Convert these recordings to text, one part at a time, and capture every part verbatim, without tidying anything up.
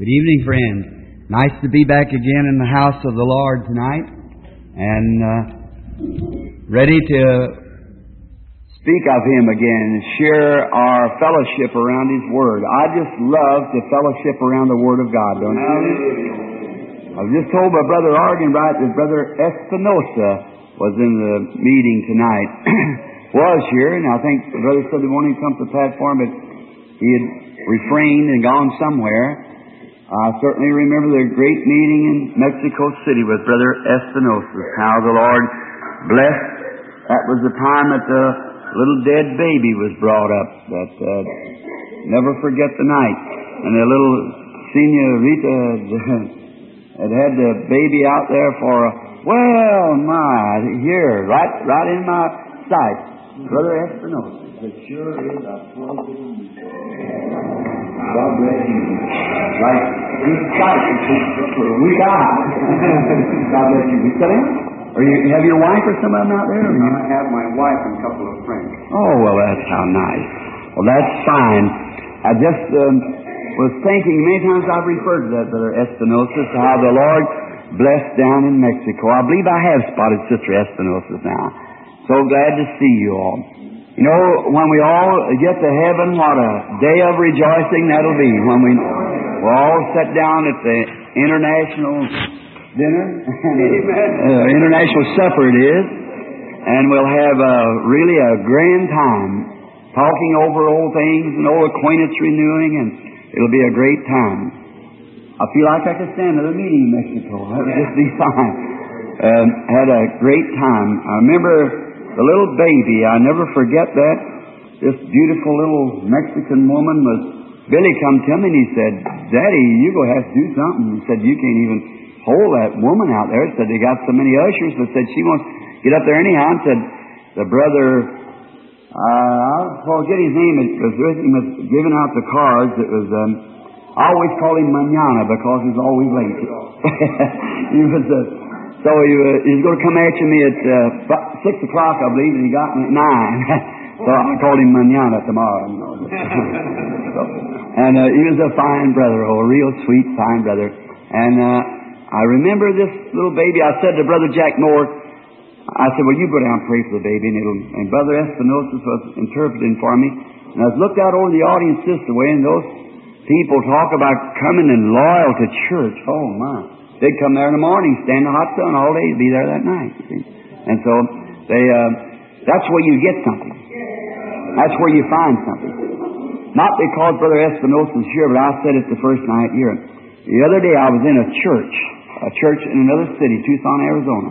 Good evening, friends. Nice to be back again in the house of the Lord tonight, and uh, ready to speak of Him again and share our fellowship around His Word. I just love to fellowship around the Word of God, don't you? I was just told by Brother Arganbright that Brother Espinosa was in the meeting tonight. was here, and I think the brother said he wanted to come to the platform, but he had refrained and gone somewhere. I certainly remember the great meeting in Mexico City with Brother Espinosa, how the Lord blessed. That was the time that the little dead baby was brought up. That uh, never forget the night. And the little senorita had had the baby out there for a, well, my, here, right, right in my sight. Brother Espinosa, it sure is a pleasure to meet you. God bless you. Like this sight for a week out. God bless you. You still in? Or you have your wife or some of them out there? Or you? I have my wife and a couple of friends. Oh, well, that's how nice. Well, that's fine. I just um, was thinking, many times I've referred to that, Brother Espinosa, to how the Lord blessed down in Mexico. I believe I have spotted Sister Espinosa now. So glad to see you all. You know, when we all get to heaven, what a day of rejoicing that'll be. When we we'll all sit down at the international dinner, uh, international supper it is, and we'll have uh, really a grand time talking over old things and old acquaintance renewing, and it'll be a great time. I feel like I could stand another meeting in Mexico. That would just be fine. Um, had a great time. I remember the little baby, I never forget that. This beautiful little Mexican woman was, Billy come to me and he said, Daddy, you're going to have to do something. He said, you can't even hold that woman out there. He said, they got so many ushers, but said, she wants to get up there anyhow. And said, the brother, uh, I'll forget his name, it was with him, was giving out the cards. It was, um, I always call him Manana because he's always late. he was, uh, So he, uh, he's going to come after me at uh, six o'clock, I believe, and he got me at nine. so I called him Manana tomorrow. You know. so, and uh, he was a fine brother, oh, a real sweet, fine brother. And uh, I remember this little baby. I said to Brother Jack Moore, I said, well, you go down and pray for the baby. And, it'll, and Brother Espinosa was interpreting for me. And I looked out over the audience this way, and those people talk about coming and loyal to church. Oh, my. They'd come there in the morning, stand in the hot sun all day, be there that night. And so they, uh, that's where you get something. That's where you find something. Not because Brother Espinosa's here, but I said it the first night here. The other day I was in a church, a church in another city, Tucson, Arizona.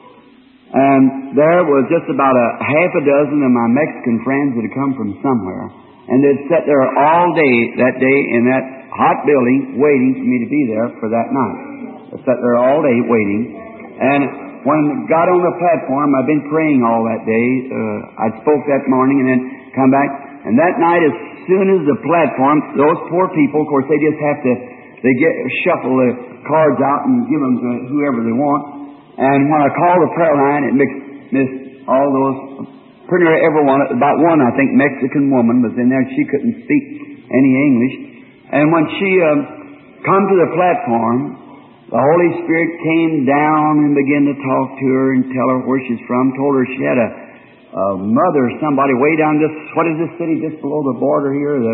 And there was just about a half a dozen of my Mexican friends that had come from somewhere. And they'd sat there all day that day in that hot building waiting for me to be there for that night. I sat there all day waiting, and when I got on the platform, I've been praying all that day. Uh, I spoke that morning and then come back, and that night, as soon as the platform, those poor people, of course, they just have to, they get shuffle the cards out and give them to whoever they want. And when I called the prayer line, it mixed, missed all those, pretty near everyone, about one, I think, Mexican woman was in there. She couldn't speak any English. And when she um, come to the platform, the Holy Spirit came down and began to talk to her and tell her where she's from. Told her she had a, a mother, somebody way down this, what is this city just below the border here? The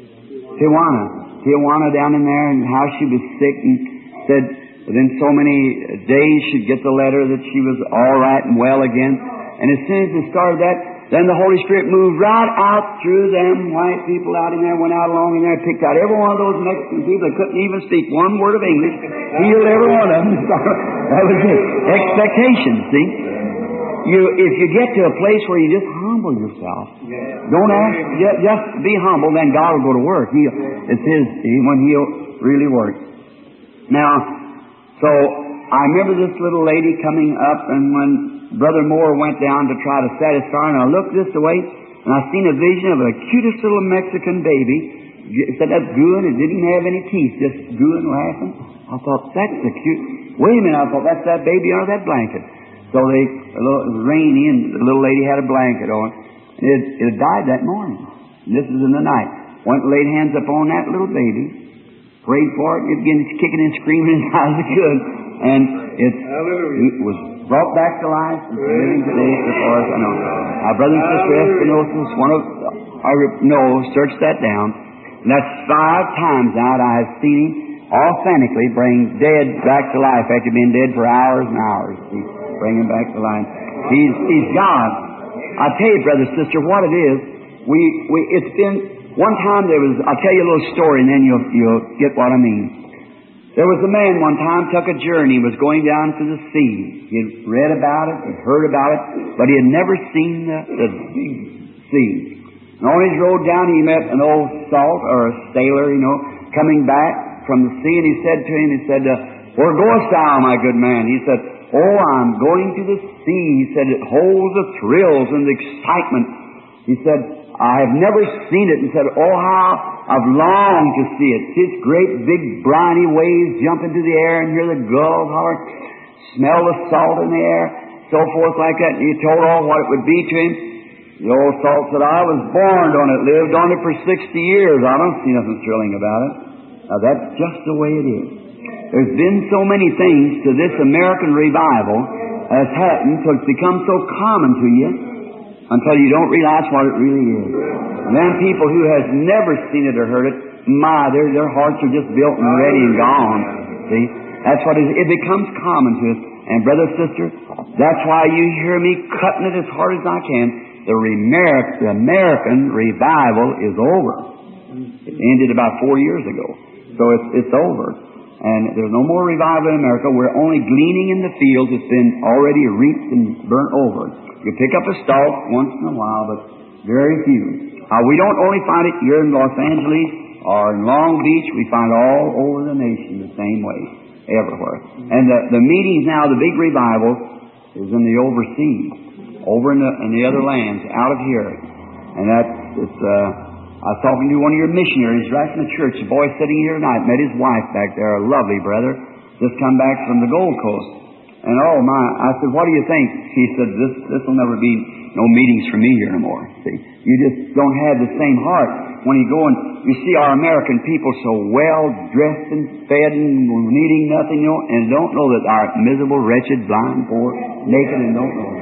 Tijuana. Tijuana down in there, and how she was sick, and said within so many days she'd get the letter that she was all right and well again. And as soon as it started that, then the Holy Spirit moved right out through them white people out in there, went out along in there, picked out every one of those Mexican people that couldn't even speak one word of English, healed every one of them. That was it. Expectation, see? You, if you get to a place where you just humble yourself, don't ask, just, just be humble, then God will go to work. He, it's His, when He'll really work. Now, so I remember this little lady coming up, and when Brother Moore went down to try to satisfy her, and I looked this way, and I seen a vision of a cutest little Mexican baby. It said that's gooing, it didn't have any teeth, just gooing, laughing. I thought, that's the cute. Wait a minute, I thought, that's that baby under that blanket. So they, a little, it was rainy, and the little lady had a blanket on. And it, it died that morning. This is in the night. Went and laid hands upon that little baby. prayed for it. It began kicking and screaming as high as it could. And it, it was brought back to life and living today as far as I know. Our brother and sister Espinosa, one of I know, searched that down. And that's five times now I have seen him authentically bring dead back to life after being dead for hours and hours. He's bringing him back to life. He's, he's God. I tell you, brother, sister, what it is, we, we, it's been, one time there was, I'll tell you a little story and then you'll, you'll get what I mean. There was a man one time took a journey, was going down to the sea. He had read about it, had heard about it, but he had never seen the, the sea. And on his road down, he met an old salt or a sailor, you know, coming back from the sea, and he said to him, he said, uh, "Where goest thou, my good man?" He said, "Oh, I'm going to the sea." He said, "It holds the thrills and the excitement." He said, "I have never seen it." He said, "Oh, how I've longed to see it. See its great big briny waves jump into the air and hear the gulls holler, smell the salt in the air, so forth like that." And he told all what it would be to him. The old salt said, "I was born on it, lived on it for sixty years. I don't see nothing thrilling about it." Now that's just the way it is. There's been so many things to this American revival has happened so it's become so common to you until you don't realize what it really is. And then people who has never seen it or heard it, my, their, their hearts are just built and ready and gone. See? That's what it is. It becomes common to us. And brother, sister, that's why you hear me cutting it as hard as I can. The, Remer- the American revival is over. It ended about four years ago. So it's, it's over. And there's no more revival in America. We're only gleaning in the fields. It's been already reaped and burnt over. You pick up a stalk once in a while, but very few. Uh, we don't only find it here in Los Angeles or in Long Beach. We find it all over the nation the same way, everywhere. And the, the meetings now, the big revival, is in the overseas, over in the, in the other lands, out of here. And that's, it's, uh, I was talking to one of your missionaries right in the church. A boy sitting here tonight, met his wife back there, a lovely brother, just come back from the Gold Coast. And oh my, I said, "What do you think?" He said, this this will never be no meetings for me here anymore. See, you just don't have the same heart. When you go and you see our American people so well dressed and fed and needing nothing, you know, and don't know that our miserable, wretched, blind, poor, naked, and don't know.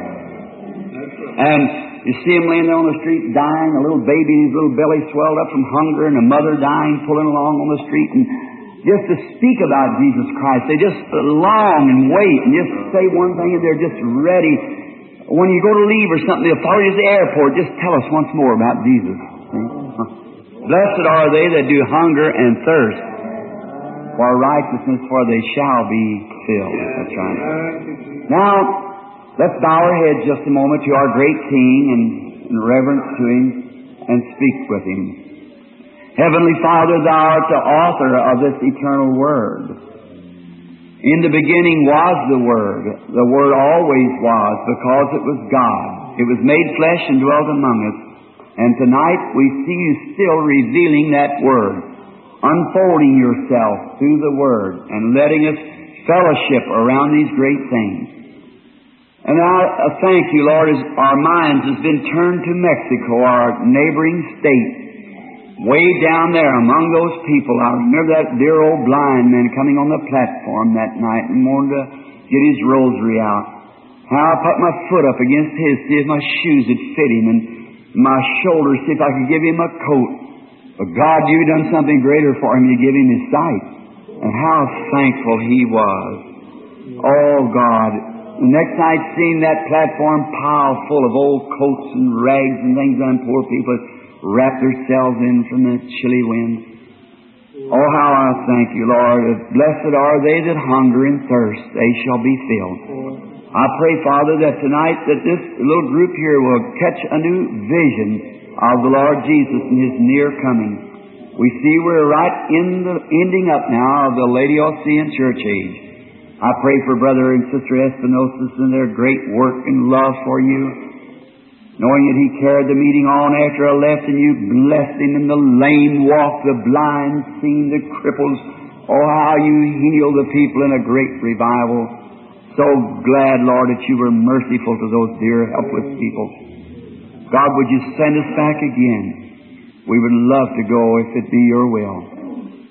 And you see them laying there on the street dying, a little baby, his little belly swelled up from hunger, and a mother dying, pulling along on the street, and just to speak about Jesus Christ, they just long and wait and just say one thing and they're just ready. When you go to leave or something, they'll follow you to the airport. Just tell us once more about Jesus. See? Blessed are they that do hunger and thirst for righteousness, for they shall be filled. That's right. Now, let's bow our heads just a moment to our great King and in reverence to Him and speak with Him. Heavenly Father, Thou art the author of this eternal Word. In the beginning was the Word. The Word always was, because it was God. It was made flesh and dwelt among us. And tonight we see You still revealing that Word, unfolding Yourself through the Word, and letting us fellowship around these great things. And I thank You, Lord, as our minds has been turned to Mexico, our neighboring state. Way down there among those people, I remember that dear old blind man coming on the platform that night and wanted to get his rosary out. How I put my foot up against his, see if my shoes would fit him, and my shoulders, see if I could give him a coat. But God, You done something greater for him. You give him his sight. And how thankful he was. Oh, God. The next night, seeing that platform pile full of old coats and rags and things on poor people wrap themselves in from the chilly winds. Oh, how I thank You, Lord. Blessed are they that hunger and thirst, they shall be filled. I pray, Father, that tonight that this little group here will catch a new vision of the Lord Jesus and His near coming. We see we're right in the ending up now of the Laodicean church age. I pray for Brother and Sister Espinosa and their great work and love for You, knowing that he carried the meeting on after I left, and You blessed him, and the lame walked, the blind seen, the cripples. Oh, how You healed the people in a great revival. So glad, Lord, that You were merciful to those dear helpless people. God, would You send us back again? We would love to go if it be Your will.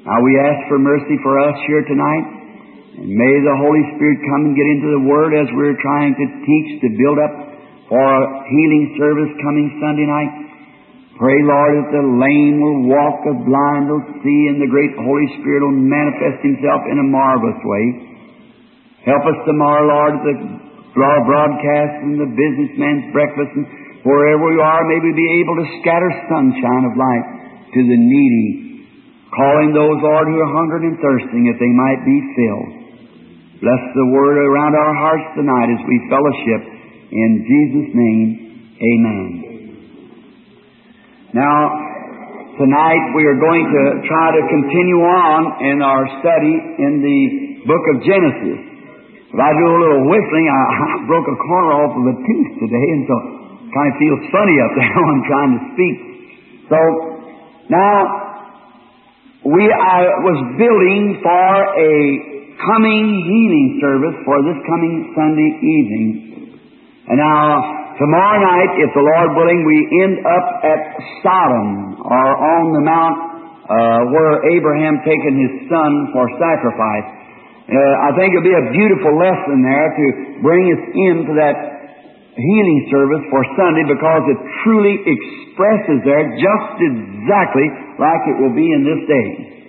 Now we ask for mercy for us here tonight, and may the Holy Spirit come and get into the Word as we're trying to teach to build up for a healing service coming Sunday night. Pray, Lord, that the lame will walk, the blind will see, and the great Holy Spirit will manifest Himself in a marvelous way. Help us tomorrow, Lord, at the broadcast and the businessman's breakfast, and wherever we are, may we be able to scatter sunshine of light to the needy, calling those, Lord, who are hungering and thirsting, that they might be filled. Bless the Word around our hearts tonight as we fellowship. In Jesus' name, amen. Now, tonight we are going to try to continue on in our study in the book of Genesis. If I do a little whistling, I, I broke a corner off of a tooth today, and so it kind of feels funny up there when I'm trying to speak. So, now, we I was building for a coming healing service for this coming Sunday evening. And now, tomorrow night, if the Lord willing, we end up at Sodom, or on the mount uh, where Abraham taken his son for sacrifice. Uh, I think it'll be a beautiful lesson there to bring us into that healing service for Sunday, because it truly expresses there just exactly like it will be in this day.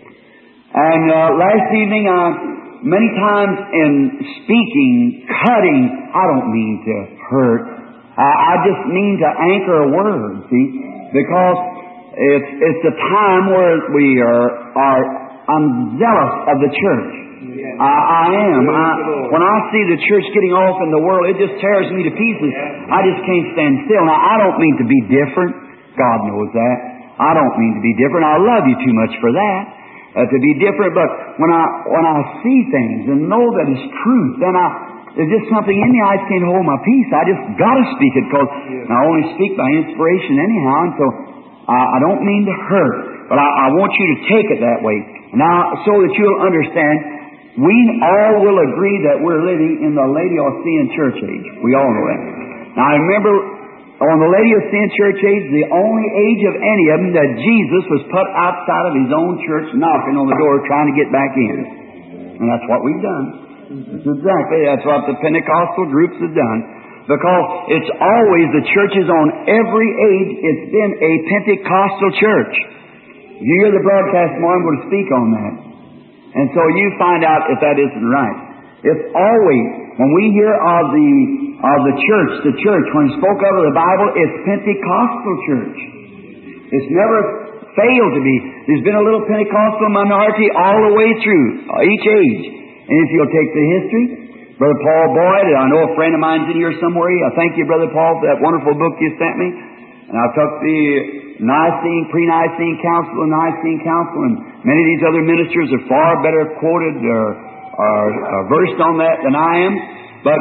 And uh, last evening, uh, many times in speaking, cutting, I don't mean to hurt. I, I just mean to anchor a word, see, because it's it's a time where we are are I'm zealous of the church. I, I am. I, when I see the church getting off in the world, it just tears me to pieces. I just can't stand still. Now, I don't mean to be different. God knows that. I don't mean to be different. I love you too much for that, uh, to be different. But when I when I see things and know that it's truth, then I there's just something in me. I just can't hold my peace. I just got to speak it, because I only speak by inspiration anyhow. And so I, I don't mean to hurt, but I, I want you to take it that way. Now, so that you'll understand. We all will agree that we're living in the Laodicean church age. We all know that. Now, I remember on the Laodicean church age, the only age of any of them that Jesus was put outside of His own church, knocking on the door, trying to get back in. And that's what we've done. That's exactly. That's what the Pentecostal groups have done. Because it's always, the churches on every age, it's been a Pentecostal church. If you hear the broadcast tomorrow, I'm going to speak on that. And so you find out if that isn't right. It's always, when we hear of the of the church, the church, when it spoke of the Bible, it's Pentecostal church. It's never failed to be. There's been a little Pentecostal minority all the way through, each age. And if you'll take the history, Brother Paul Boyd, I know a friend of mine's in here somewhere. I thank you, Brother Paul, for that wonderful book you sent me. And I took the Nicene, pre-Nicene Council, and Nicene Council, and many of these other ministers are far better quoted or, or, or versed on that than I am. But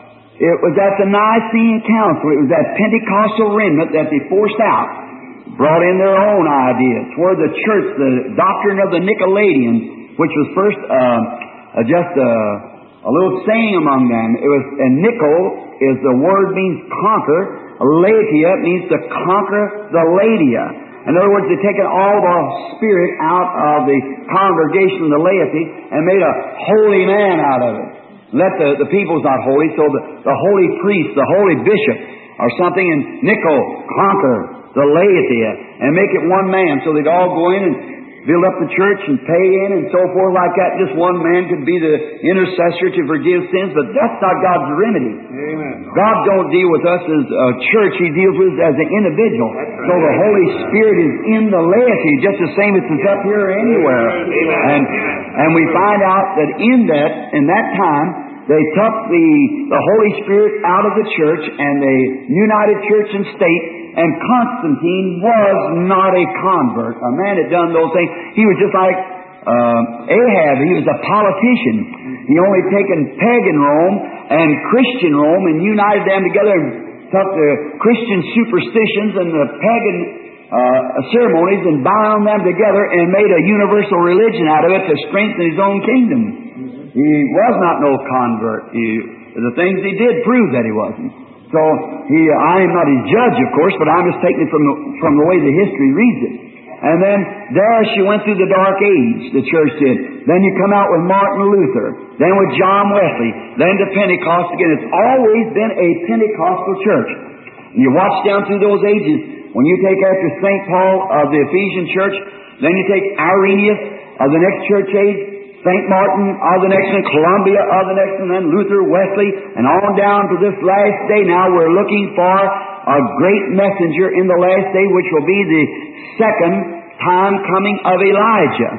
it was at the Nicene Council, it was that Pentecostal remnant that they forced out, brought in their own ideas, where the church, the doctrine of the Nicolaitans, which was first uh, uh, just a, a little saying among them. It was, and Nicol is the word means conquer. Latia means to conquer the Ladia. In other words, they've taken all the spirit out of the congregation, the laity, and made a holy man out of it. Let the, the people's not holy, so the, the holy priest, the holy bishop, or something, and Nicol, conquer the laity, and make it one man, so they'd all go in and build up the church and pay in and so forth like that. Just one man could be the intercessor to forgive sins, but that's not God's remedy. Amen. God don't deal with us as a church. He deals with us as an individual. Right. So the Holy Spirit is in the laity, just the same as it's up here or anywhere. Amen. And, and we find out that in that, in that time, they took the, the Holy Spirit out of the church, and they united church and state. And Constantine was not a convert. A man had done those things. He was just like uh, Ahab. He was a politician. He only taken pagan Rome and Christian Rome and united them together and took the Christian superstitions and the pagan uh, ceremonies and bound them together and made a universal religion out of it to strengthen his own kingdom. He was not no convert. He, the things he did prove that he wasn't. So, he, I am not his judge, of course, but I'm just taking it from the, from the way the history reads it. And then there she went through the dark age, the church did. Then you come out with Martin Luther. Then with John Wesley. Then to Pentecost again. It's always been a Pentecostal church. And you watch down through those ages. When you take after Saint Paul of the Ephesian church, then you take Irenaeus of the next church age, Saint Martin of the next one, Columbia of the next one, then Luther, Wesley, and on down to this last day now. We're looking for a great messenger in the last day, which will be the second time coming of Elijah.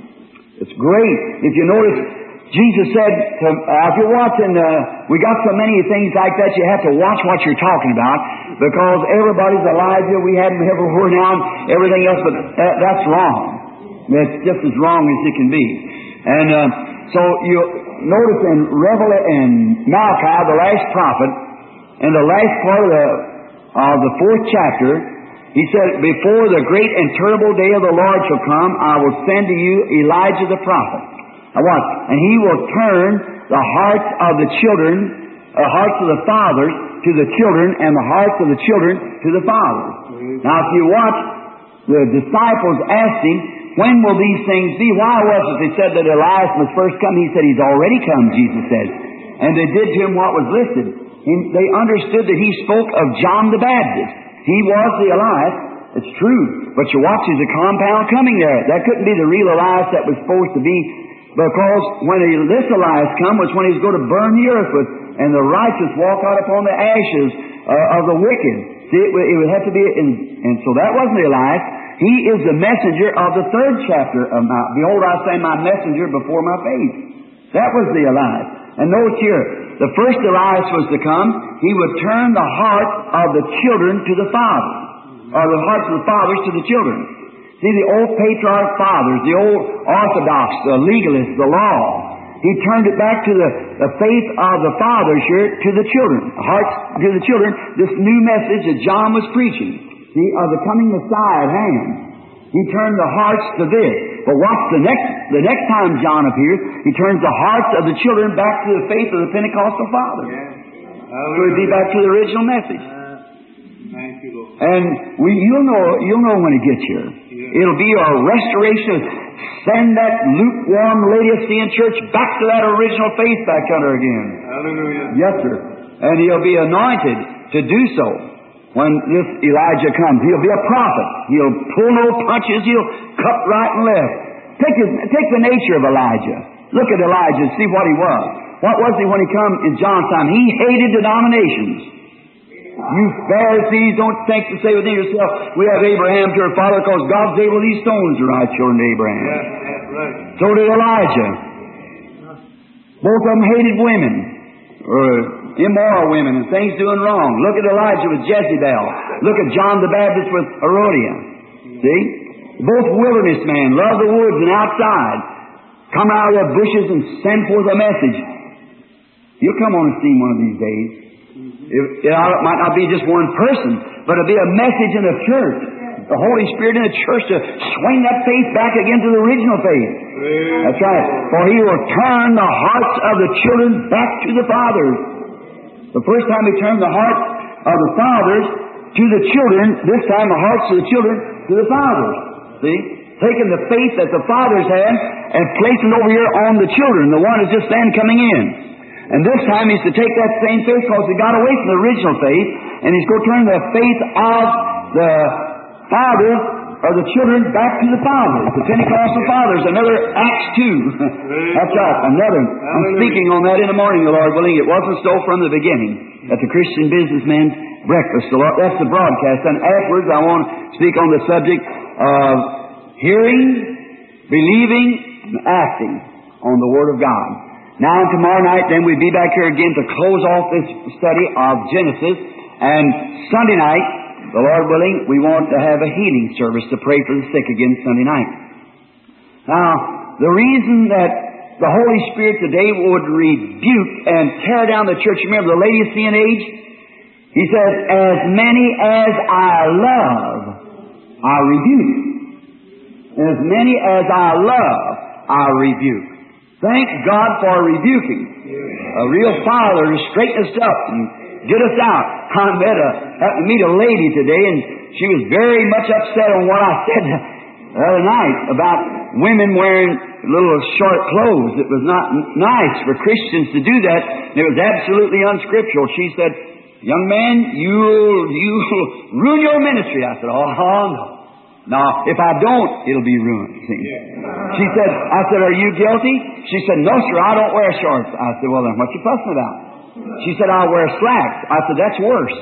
It's great. If you notice, Jesus said, to, uh, if you're watching, uh, we got so many things like that, you have to watch what you're talking about, because everybody's Elijah, we had him everywhere now, and everything else, but that, that's wrong. That's just as wrong as it can be. And uh, so you notice in Revelation, in Malachi, the last prophet, in the last part of the, of the fourth chapter, he said, before the great and terrible day of the Lord shall come, I will send to you Elijah the prophet. Now what? And he will turn the hearts of the children, the hearts of the fathers to the children, and the hearts of the children to the fathers. Mm-hmm. Now if you watch, the disciples asked him, when will these things be? Why was it they said that Elias must first come? He said, he's already come, Jesus said. And they did to him what was listed. And they understood that he spoke of John the Baptist. He was the Elias. It's true. But you watch, there's a compound coming there. That couldn't be the real Elias that was supposed to be, because when this Elias come was when he was going to burn the earth with, and the righteous walk out upon the ashes uh, of the wicked. See, it, it would have to be, in, and so that wasn't Elias. He is the messenger of the third chapter of my, behold, I send my messenger before my face. That was the Elias. And notice here, the first Elias was to come. He would turn the hearts of the children to the fathers, or the hearts of the fathers to the children. See, the old patriarch fathers, the old orthodox, the legalists, the law, he turned it back to the, the faith of the fathers here to the children, hearts to the children, this new message that John was preaching, see, of the coming Messiah at hand. He turned the hearts to this. But watch the next, the next time John appears, he turns the hearts of the children back to the faith of the Pentecostal fathers. Yeah. So it'd be back to the original message. Uh, thank you, Lord. And we, you'll know, you'll know when it gets here. It'll be our restoration. Send that lukewarm Laodicean church back to that original faith back under again. Hallelujah. Yes, sir. And he'll be anointed to do so when this Elijah comes. He'll be a prophet. He'll pull no punches. He'll cut right and left. Take, his, take the nature of Elijah. Look at Elijah and see what he was. What was he when he come in John's time? He hated denominations. You Pharisees, don't think to say within yourself, we have Abraham to our father, because God's able these stones to rise children to Abraham. Yeah, that's right. So did Elijah. Both of them hated women, or immoral women, and things doing wrong. Look at Elijah with Jezebel. Look at John the Baptist with Herodias. See? Both wilderness men, love the woods and outside. Come out of their bushes and send forth a message. You'll come on the scene one of these days. It, it might not be just one person, but it'll be a message in the church. The Holy Spirit in the church to swing that faith back again to the original faith. That's right. For He will turn the hearts of the children back to the fathers. The first time He turned the hearts of the fathers to the children, this time the hearts of the children to the fathers. See? Taking the faith that the fathers had and placing it over here on the children, the one is just then coming in. And this time He's to take that same faith, because He got away from the original faith, and He's going to turn the faith of the fathers, or the children, back to the fathers, the Pentecostal fathers. Another Acts two. That's right, another. I'm speaking on that in the morning, the Lord willing. It wasn't so from the beginning, at the Christian Businessman's Breakfast. That's the broadcast. And afterwards I want to speak on the subject of hearing, believing, and acting on the Word of God. Now, tomorrow night, then, we'll be back here again to close off this study of Genesis. And Sunday night, the Lord willing, we want to have a healing service to pray for the sick again Sunday night. Now, the reason that the Holy Spirit today would rebuke and tear down the church, remember the Laodicean age? He says, as many as I love, I rebuke. As many as I love, I rebuke. Thank God for rebuking. A real father to straighten us up and get us out. I met a, happened to meet a lady today, and she was very much upset on what I said. the other night about women wearing little short clothes. It was not n- nice for Christians to do that. It was absolutely unscriptural. She said, young man, you'll, you'll ruin your ministry. I said, oh, no. No, if I don't, it'll be ruined. See? She said, I said, are you guilty? She said, no, sir, I don't wear shorts. I said, well, then what you fussing about? She said, I'll wear slacks. I said, that's worse.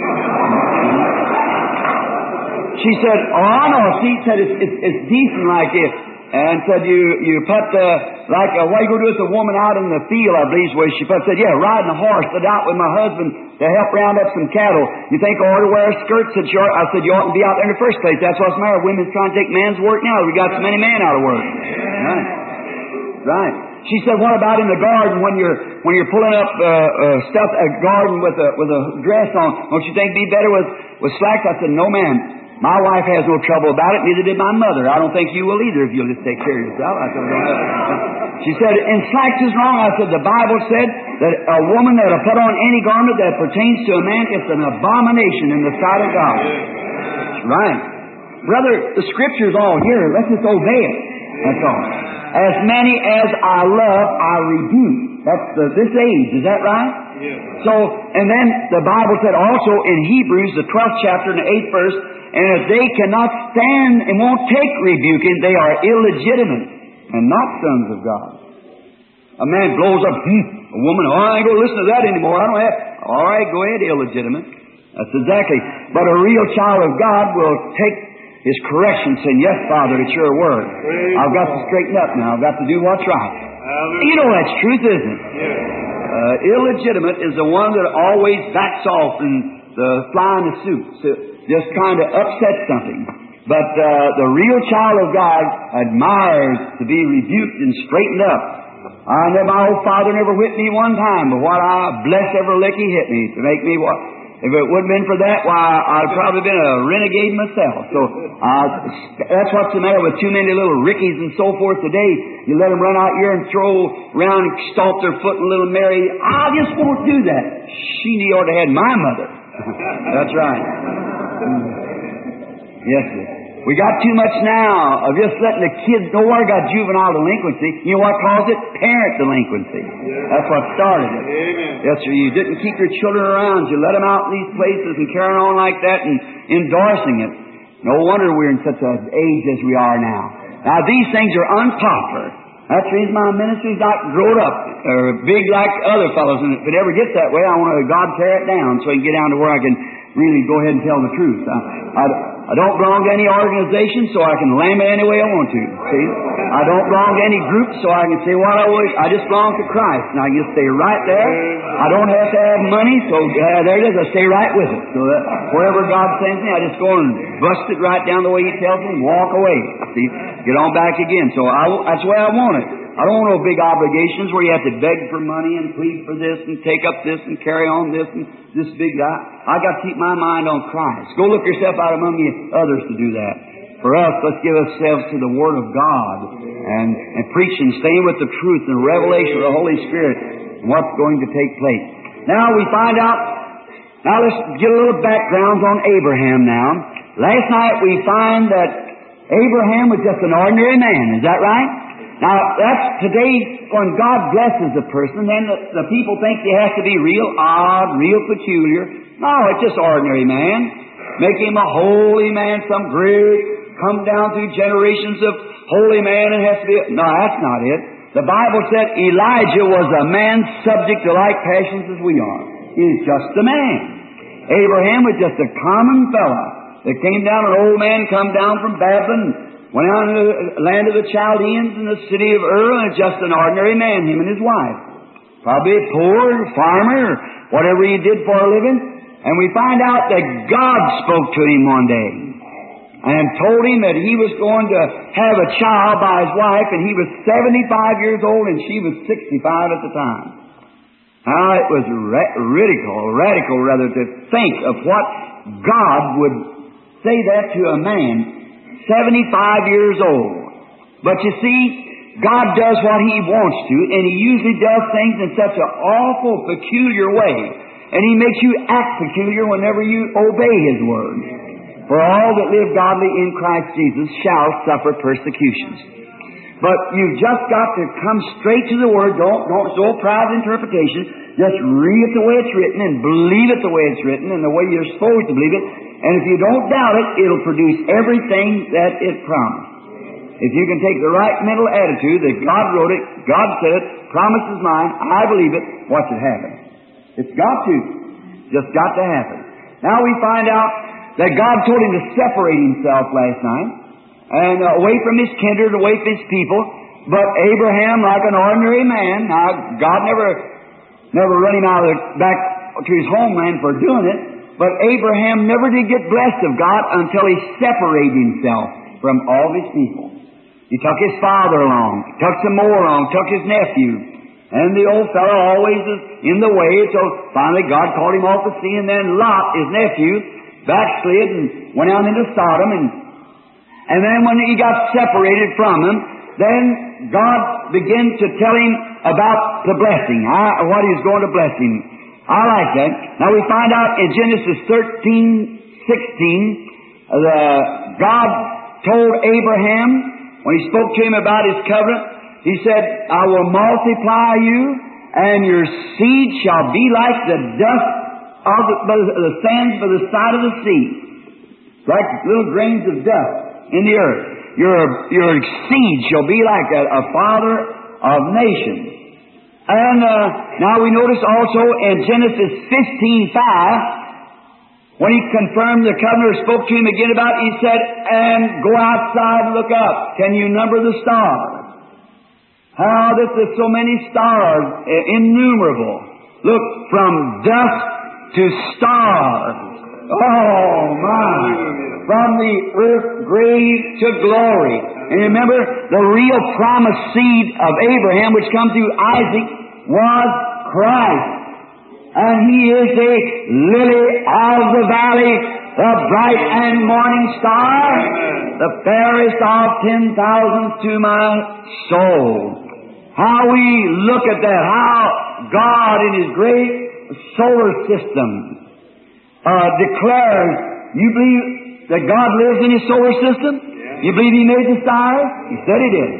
She said, oh, I know. She said, it's, it's, it's decent like it. And said, you, you put the, like, uh, what you go do with a woman out in the field, I believe, where she put, said, yeah, riding a horse, said, out with my husband to help round up some cattle. You think I ought to wear a skirt? Said, sure. I said, you ought to be out there in the first place. That's what's the matter. Women's trying to take man's work now. We got so many men out of work. Right. Right. She said, what about in the garden when you're, when you're pulling up, uh, uh, stuff, a garden with a, with a dress on? Don't you think it'd be better with, with slacks? I said, no, ma'am. My wife has no trouble about it, neither did my mother. I don't think you will either if you'll just take care of yourself. I said, she said, and slacks is wrong. I said, the Bible said that a woman that will put on any garment that pertains to a man, it's an abomination in the sight of God. That's right. Brother, the Scripture's all here. Let's just obey it. That's all. As many as I love, I rebuke. That's the, this age. Is that right? Yes. So, and then the Bible said also in Hebrews, the twelfth chapter and the eighth verse, and if they cannot stand and won't take rebuking, they are illegitimate and not sons of God. A man blows up, hmm, a woman, oh, I ain't going to listen to that anymore. I don't have. All right, go ahead, illegitimate. That's exactly. But a real child of God will take his correction, saying, yes, Father, it's your word. Praise I've got God. to straighten up now. I've got to do what's right. Hallelujah. You know that's truth, isn't it? Yes. Uh, illegitimate is the one that always backs off and the fly in the suit, so just trying to upset something. But uh, the real child of God admires to be rebuked and straightened up. I never, my old father never whipped me one time, but what I bless every lick he hit me to make me what. If it wouldn't have been for that, why, I'd probably been a renegade myself. So uh, that's what's the matter with too many little rickies and so forth today. You let them run out here and throw around and stomp their foot and little Mary. I just won't do that. She ought to have had my mother. That's right. Yes, sir. We got too much now of just letting the kids know where I got juvenile delinquency. You know what caused it? Parent delinquency. That's what started it. Amen. Yes, sir. You didn't keep your children around. You let them out in these places and carrying on like that and endorsing it. No wonder we're in such an age as we are now. Now, these things are unpopular. That's the reason my ministry's not grown up or big like other fellows. And if it ever gets that way, I want to God tear it down so I can get down to where I can really go ahead and tell the truth. I, I, I don't belong to any organization, so I can lamb it any way I want to. See? I don't belong to any group, so I can say what I wish. I just belong to Christ. Now, you stay right there. I don't have to have money, so uh, there it is. I stay right with it. So that wherever God sends me, I just go and bust it right down the way He tells me and walk away. See? Get on back again. So I, that's the way I want it. I don't want no big obligations where you have to beg for money and plead for this and take up this and carry on this and this big guy. I got to keep my mind on Christ. Go look yourself out among you others to do that. For us, let's give ourselves to the Word of God and, and preach and stay with the truth and the revelation of the Holy Spirit and what's going to take place. Now we find out, now let's get a little background on Abraham now. Last night we find that Abraham was just an ordinary man. Is that right? Now, that's today when God blesses a person, then the, the people think he has to be real odd, real peculiar. No, it's just ordinary man. Make him a holy man, some great, come down through generations of holy man and has to be... No, that's not it. The Bible said Elijah was a man subject to like passions as we are. He's just a man. Abraham was just a common fella that came down, an old man come down from Babylon, went out to the land of the Chaldeans in the city of Ur, and just an ordinary man, him and his wife. Probably a poor farmer, whatever he did for a living. And we find out that God spoke to him one day and told him that he was going to have a child by his wife, and he was seventy-five years old and she was sixty-five at the time. Now, it was ra- radical, radical rather, to think of what God would say that to a man seventy-five years old. But you see, God does what He wants to, and He usually does things in such an awful, peculiar way. And He makes you act peculiar whenever you obey His word. For all that live godly in Christ Jesus shall suffer persecutions. But you've just got to come straight to the Word. Don't, don't so proud of interpretation. Just read it the way it's written and believe it the way it's written and the way you're supposed to believe it. And if you don't doubt it, it'll produce everything that it promised. If you can take the right mental attitude that God wrote it, God said it, promise is mine, I believe it, watch it happen. It's got to. Just got to happen. Now we find out that God told him to separate himself last night, and uh, away from his kindred, away from his people. But Abraham, like an ordinary man, now God never, never run him out of the, back to his homeland for doing it, but Abraham never did get blessed of God until he separated himself from all his people. He took his father along, took some more along, took his nephew, and the old fellow always is in the way, so finally God called him off the sea, and then Lot, his nephew, backslid and went out into Sodom, and And then when he got separated from him, then God began to tell him about the blessing, how, what he was going to bless him. I like that. Now we find out in Genesis thirteen sixteen, the, God told Abraham, when he spoke to him about his covenant, he said, I will multiply you, and your seed shall be like the dust of the, the sands by the side of the sea, like little grains of dust in the earth. Your, your seed shall be like a, a father of nations. And uh, now we notice also in Genesis fifteen five, when he confirmed the covenant or spoke to him again about it, he said, and go outside and look up. Can you number the stars? How that there's so many stars, innumerable. Look, from dust to stars. Oh, my. From the earth grave to glory. And remember, the real promised seed of Abraham, which come through Isaac, was Christ. And He is the lily of the valley, the bright and morning star, the fairest of ten thousands to my soul. How we look at that, how God in His great solar system uh, declares, you believe that God lives in His solar system? You believe He made the stars? He said He did.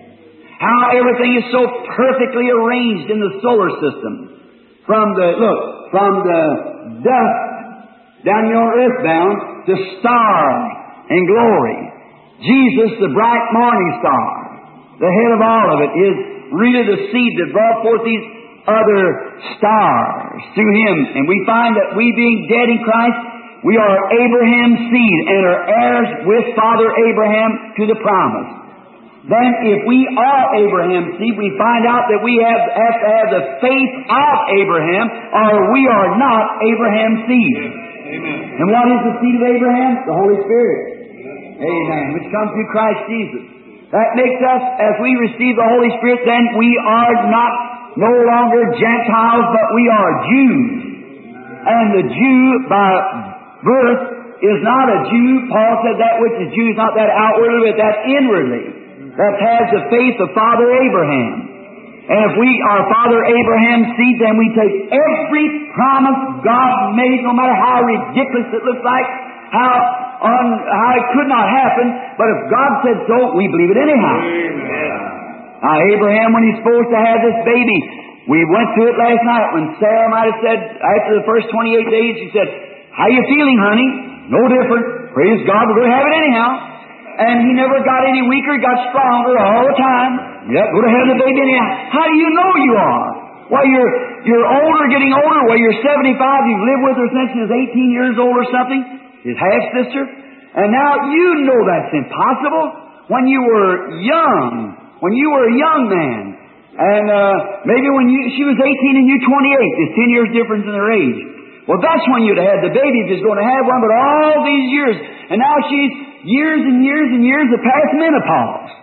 How everything is so perfectly arranged in the solar system. From the, look, from the dust down here on earthbound to stars and glory. Jesus, the bright morning star, the head of all of it, is really the seed that brought forth these other stars through Him. And we find that we being dead in Christ, we are Abraham's seed and are heirs with Father Abraham to the promise. Then if we are Abraham's seed, we find out that we have, have to have the faith of Abraham, or we are not Abraham's seed. Amen. And what is the seed of Abraham? The Holy Spirit. Amen. Which comes through Christ Jesus. That makes us, as we receive the Holy Spirit, then we are not no longer Gentiles, but we are Jews. And the Jew by birth is not a Jew. Paul said that which is Jew is not that outwardly, but that inwardly. That has the faith of Father Abraham. And if we are Father Abraham's seed, then we take every promise God made, no matter how ridiculous it looks like, how on how it could not happen, but if God said so, we believe it anyhow. Amen. Now, Abraham, when he's supposed to have this baby, we went through it last night when Sarah might have said, after the first twenty-eight days, she said, how you feeling, honey? No different. Praise God, we're going to have it anyhow. And he never got any weaker, he got stronger all the time. Yep, go to have the baby anyhow. How do you know you are? Why, you're, you're older, getting older. Well, you're seventy-five, you've lived with her since she was eighteen years old or something, his half-sister. And now you know that's impossible. When you were young, when you were a young man, and uh, maybe when you, she was eighteen and you twenty-eight, there's ten years difference in their age. Well, that's when you'd have had the baby if you're going to have one, but all these years, and now she's years and years and years of past menopause.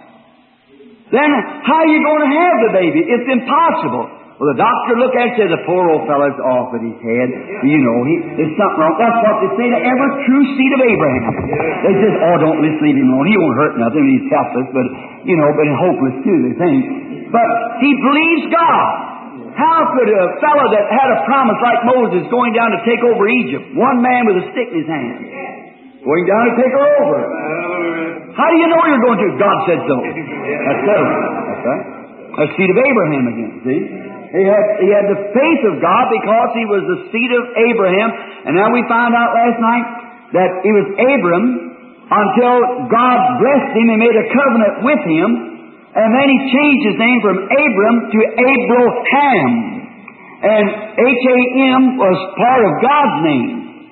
Then how are you going to have the baby? It's impossible. Well, the doctor looked at it and said, the poor old fellow's off with his head. You know, he, there's something wrong. That's what they say to every true seed of Abraham. They just, oh, don't let's leave him alone. He won't hurt nothing. He's helpless, but, you know, but hopeless too, they think. But he believes God. How could a fellow that had a promise like Moses going down to take over Egypt, one man with a stick in his hand? Going down to take her over. Hallelujah. How do you know you're going to? God said so. That's it. That's right. That's the seed of Abraham again, see? He had, he had the faith of God because he was the seed of Abraham. And now we found out last night that he was Abram until God blessed him and made a covenant with him. And then he changed his name from Abram to Abraham. And H A M was part of God's name.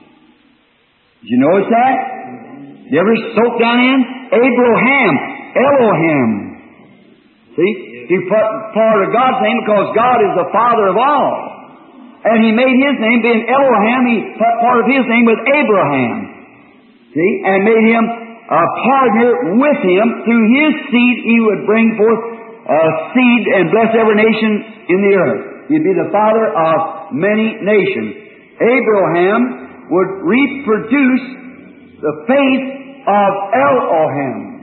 Did you notice that? You ever soak down in? Abraham. Elohim. See? He put part of God's name because God is the Father of all. And He made His name being Elohim. He put part of His name with Abraham. See? And made him a partner with Him. Through His seed He would bring forth a seed and bless every nation in the earth. He'd be the father of many nations. Abraham would reproduce the faith of Elohim.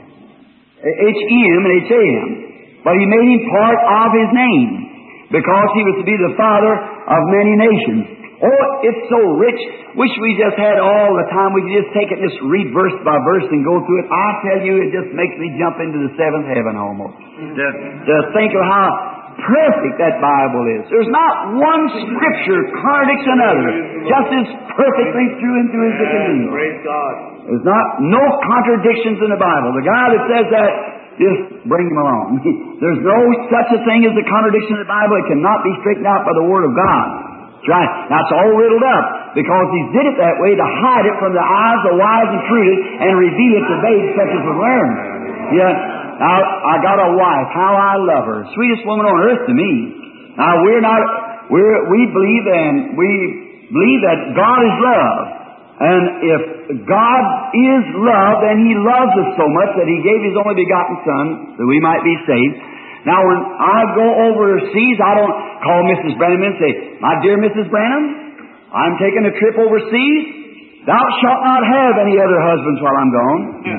H E M and H A M. But He made him part of His name because he was to be the father of many nations. Oh, it's so rich. Wish we just had all the time. We could just take it and just read verse by verse and go through it. I tell you, it just makes me jump into the seventh heaven almost. To, to think of how perfect that Bible is. There's not one scripture contradicts another. Just as perfectly through and through as it can be. Praise God. There's not no contradictions in the Bible. The guy that says that, just bring him along. There's no such a thing as a contradiction in the Bible. It cannot be straightened out by the Word of God. That's right. That's all riddled up because He did it that way to hide it from the eyes of wise and prudent and reveal it to babes such as would learn. Yeah. Now, I got a wife. How I love her. Sweetest woman on earth to me. Now, we're not, we're, we believe and we believe that God is love. And if God is love, then He loves us so much that He gave His only begotten Son that we might be saved. Now, when I go overseas, I don't call Missus Branham and say, "My dear Missus Branham, I'm taking a trip overseas. Thou shalt not have any other husbands while I'm gone.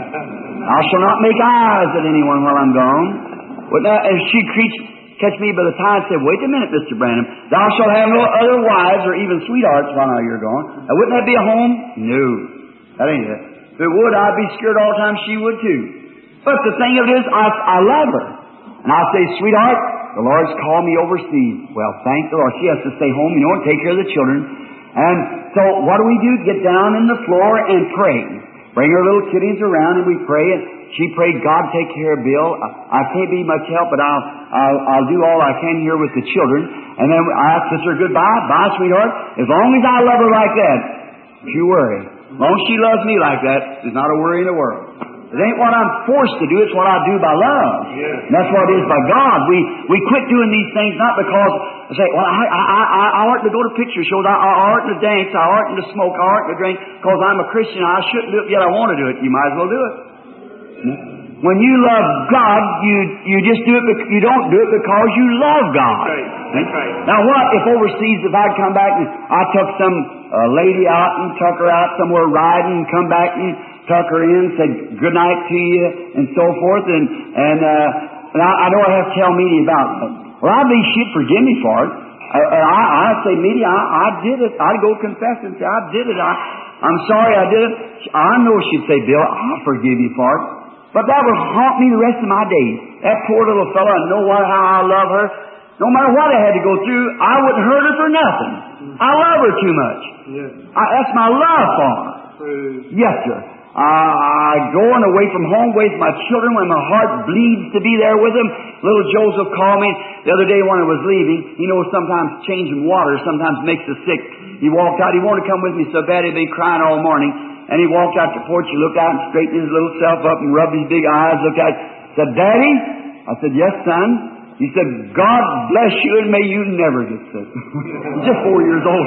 Thou shalt not make eyes at anyone while I'm gone." But now, if she'd catch me by the tie and say, "Wait a minute, Mister Branham, thou shalt have no other wives or even sweethearts while you're gone." Now, wouldn't that be a home? No. That ain't it. If it would, I'd be scared all the time. She would too. But the thing of it is, I, I love her. And I say, "Sweetheart, the Lord's called me overseas." Well, thank the Lord. She has to stay home, you know, and take care of the children. And so what do we do? Get down in the floor and pray. Bring her little kiddies around and we pray. And she prayed, "God, take care of Bill. I, I can't be much help, but I'll, I'll, I'll do all I can here with the children." And then I kiss her goodbye. "Bye, sweetheart. As long as I love her like that, you worry. As long as she loves me like that, there's not a worry in the world." It ain't what I'm forced to do, it's what I do by love. Yes. And that's what it is by God. We we quit doing these things not because I say, "Well, I I I, I oughtn't to go to picture shows, I, I oughtn't to dance, I oughtn't to smoke, I oughtn't to drink, because I'm a Christian, I shouldn't do it, yet I want to do it." You might as well do it. When you love God, you you just do it, because you don't do it because you love God. That's right. That's right. Now what if overseas, if I'd come back and I took some uh, lady out and took her out somewhere riding and come back and tuck her in, said good night to you, and so forth, and and, uh, and I, I know I have to tell Media about it. Well, I believe she'd forgive me for it. I, I, I'd say, "Media, I, I did it." I'd go confess and say, "I did it. I, I'm sorry I did it." I know she'd say, "Bill, I'll forgive you for it." But that would haunt me the rest of my days. That poor little fellow, I know what, how I love her. No matter what I had to go through, I wouldn't hurt her for nothing. I love her too much. Yes. I, that's my love for her. Praise. Yes, sir. Uh, I going away from home, away from my children, when my heart bleeds to be there with them. Little Joseph called me the other day when I was leaving. You know, sometimes changing water sometimes makes us sick. He walked out. He wanted to come with me so bad he'd been crying all morning. And he walked out the porch. He looked out and straightened his little self up and rubbed his big eyes. Looked out. Said, "Daddy?" I said, "Yes, son." He said, "God bless you and may you never get sick." Just four years old.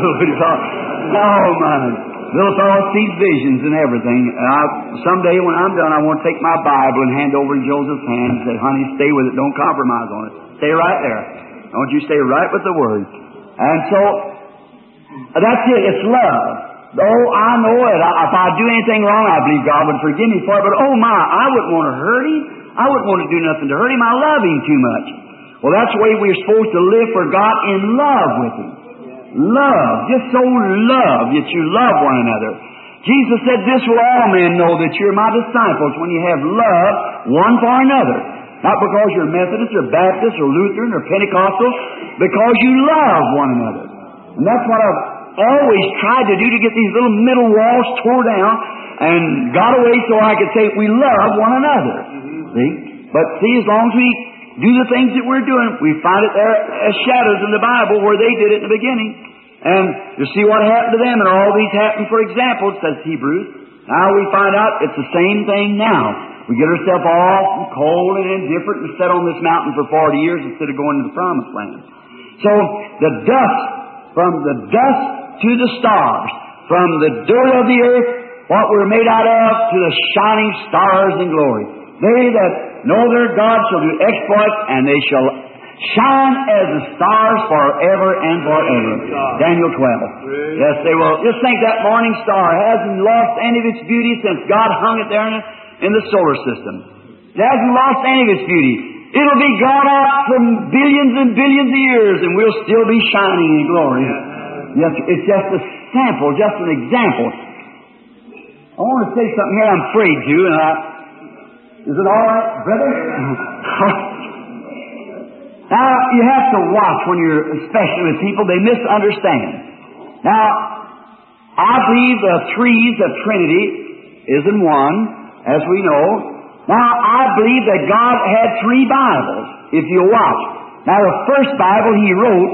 Oh, my. Little fellow sees visions and everything. And I, someday when I'm done, I want to take my Bible and hand over in Joseph's hand and say, "Honey, stay with it. Don't compromise on it. Stay right there. Don't you stay right with the Word." And so, that's it. It's love. Oh, I know it. If I do anything wrong, I believe God would forgive me for it. But oh my, I wouldn't want to hurt Him. I wouldn't want to do nothing to hurt Him. I love Him too much. Well, that's the way we're supposed to live for God, in love with Him. Love, just so love that you love one another. Jesus said, "This will all men know that you're my disciples when you have love one for another." Not because you're Methodist or Baptist or Lutheran or Pentecostal, because you love one another. And that's what I've always tried to do, to get these little middle walls tore down and got away so I could say we love one another. See? But see, as long as we do the things that we're doing, we find it there as shadows in the Bible where they did it in the beginning. And you see what happened to them, and all these happened for examples, says Hebrews. Now we find out it's the same thing now. We get ourselves off and cold and indifferent and sit on this mountain for forty years instead of going to the promised land. So the dust, from the dust to the stars, from the dirt of the earth, what we're made out of, to the shining stars in glory. They that know their God shall do exploits, and they shall shine as the stars forever and forever. Daniel twelve. Yes, they will. Just think that morning star hasn't lost any of its beauty since God hung it there in the, in the solar system. It hasn't lost any of its beauty. It'll be gone out from billions and billions of years, and we'll still be shining in glory. Yes, it's just a sample, just an example. I want to say something here I'm afraid to, and I... Is it all right, brother? Now, you have to watch when you're, especially with people, they misunderstand. Now, I believe the threes of Trinity is in one, as we know. Now, I believe that God had three Bibles, if you watch. Now, the first Bible He wrote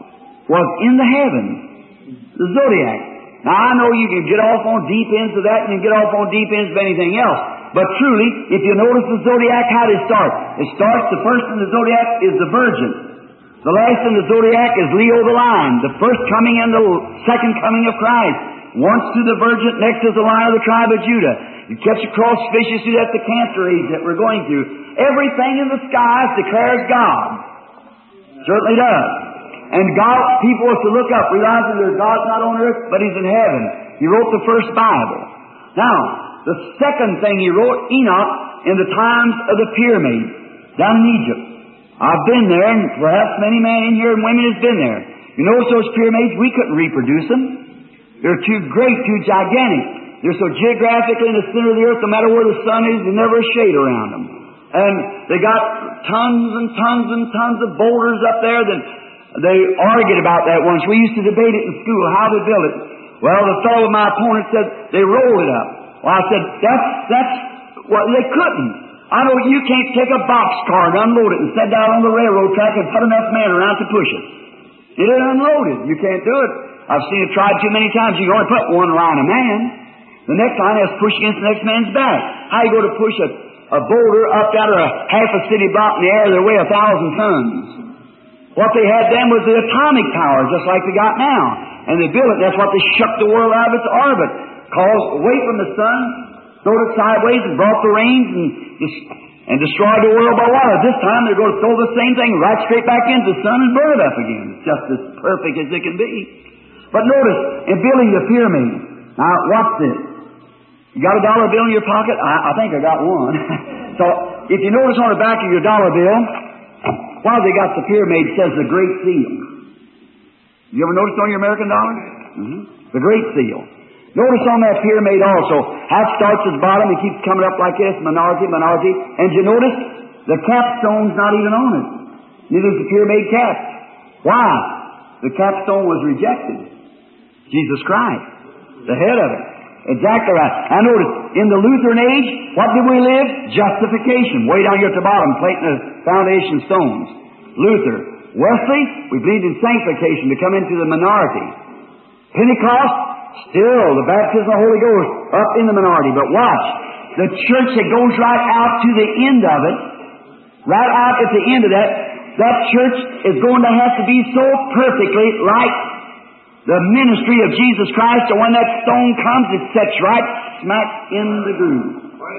was in the heavens, the zodiac. Now, I know you can get off on deep ends of that, and you can get off on deep ends of anything else. But truly, if you notice the zodiac, how does it start? It starts, the first in the zodiac is the Virgin. The last in the zodiac is Leo the Lion. The first coming and the second coming of Christ. Once to the Virgin, next is the Lion of the tribe of Judah. You catch across fish, you see that's the Cancer age that we're going through. Everything in the skies declares God. Certainly does. And God, people are to look up, realizing that God's not on earth, but He's in heaven. He wrote the first Bible. Now, the second thing He wrote, Enoch, in the times of the pyramids, down in Egypt. I've been there, and perhaps many men in here and women has been there. You notice those pyramids, we couldn't reproduce them. They're too great, too gigantic. They're so geographically in the center of the earth, no matter where the sun is, there's never a shade around them. And they got tons and tons and tons of boulders up there that they argued about that once. We used to debate it in school, how to build it. Well, the fellow, my opponent, said they rolled it up. Well, I said, that's, that's, well, they couldn't. I know you can't take a boxcar and unload it and set down on the railroad track and put enough men around to push it. It ain't unloaded. You can't do it. I've seen it tried too many times. You can only put one line of man. The next line has to push against the next man's back. How you go to push a, a boulder up out of a half a city block in the air that weigh a thousand tons? What they had then was the atomic power, just like they got now. And they built it. That's what they shook the world out of its orbit. Caused away from the sun, throwed it sideways and brought the rains and, and destroyed the world by water. This time they're going to throw the same thing right straight back into the sun and burn it up again. It's just as perfect as it can be. But notice, in building the pyramid, now watch this. You got a dollar bill in your pocket? I, I think I got one. So, if you notice on the back of your dollar bill, while they got the pyramid, it says the Great Seal. You ever notice on your American dollar? Mm-hmm. The Great Seal. Notice on that pyramid also, how it starts at the bottom and keeps coming up like this, minority, minority. And you notice, the capstone's not even on it. Neither is the pyramid cap. Why? The capstone was rejected. Jesus Christ, the head of it. Exactly right. Now notice, in the Lutheran age, what did we live? Justification. Way down here at the bottom, planting the foundation stones. Luther. Wesley, we believed in sanctification to come into the minority. Pentecost, still the baptism of the Holy Ghost up in the minority. But watch, the church that goes right out to the end of it, right out at the end of that, that church is going to have to be so perfectly like the ministry of Jesus Christ, that when that stone comes, it sets right smack in the groove.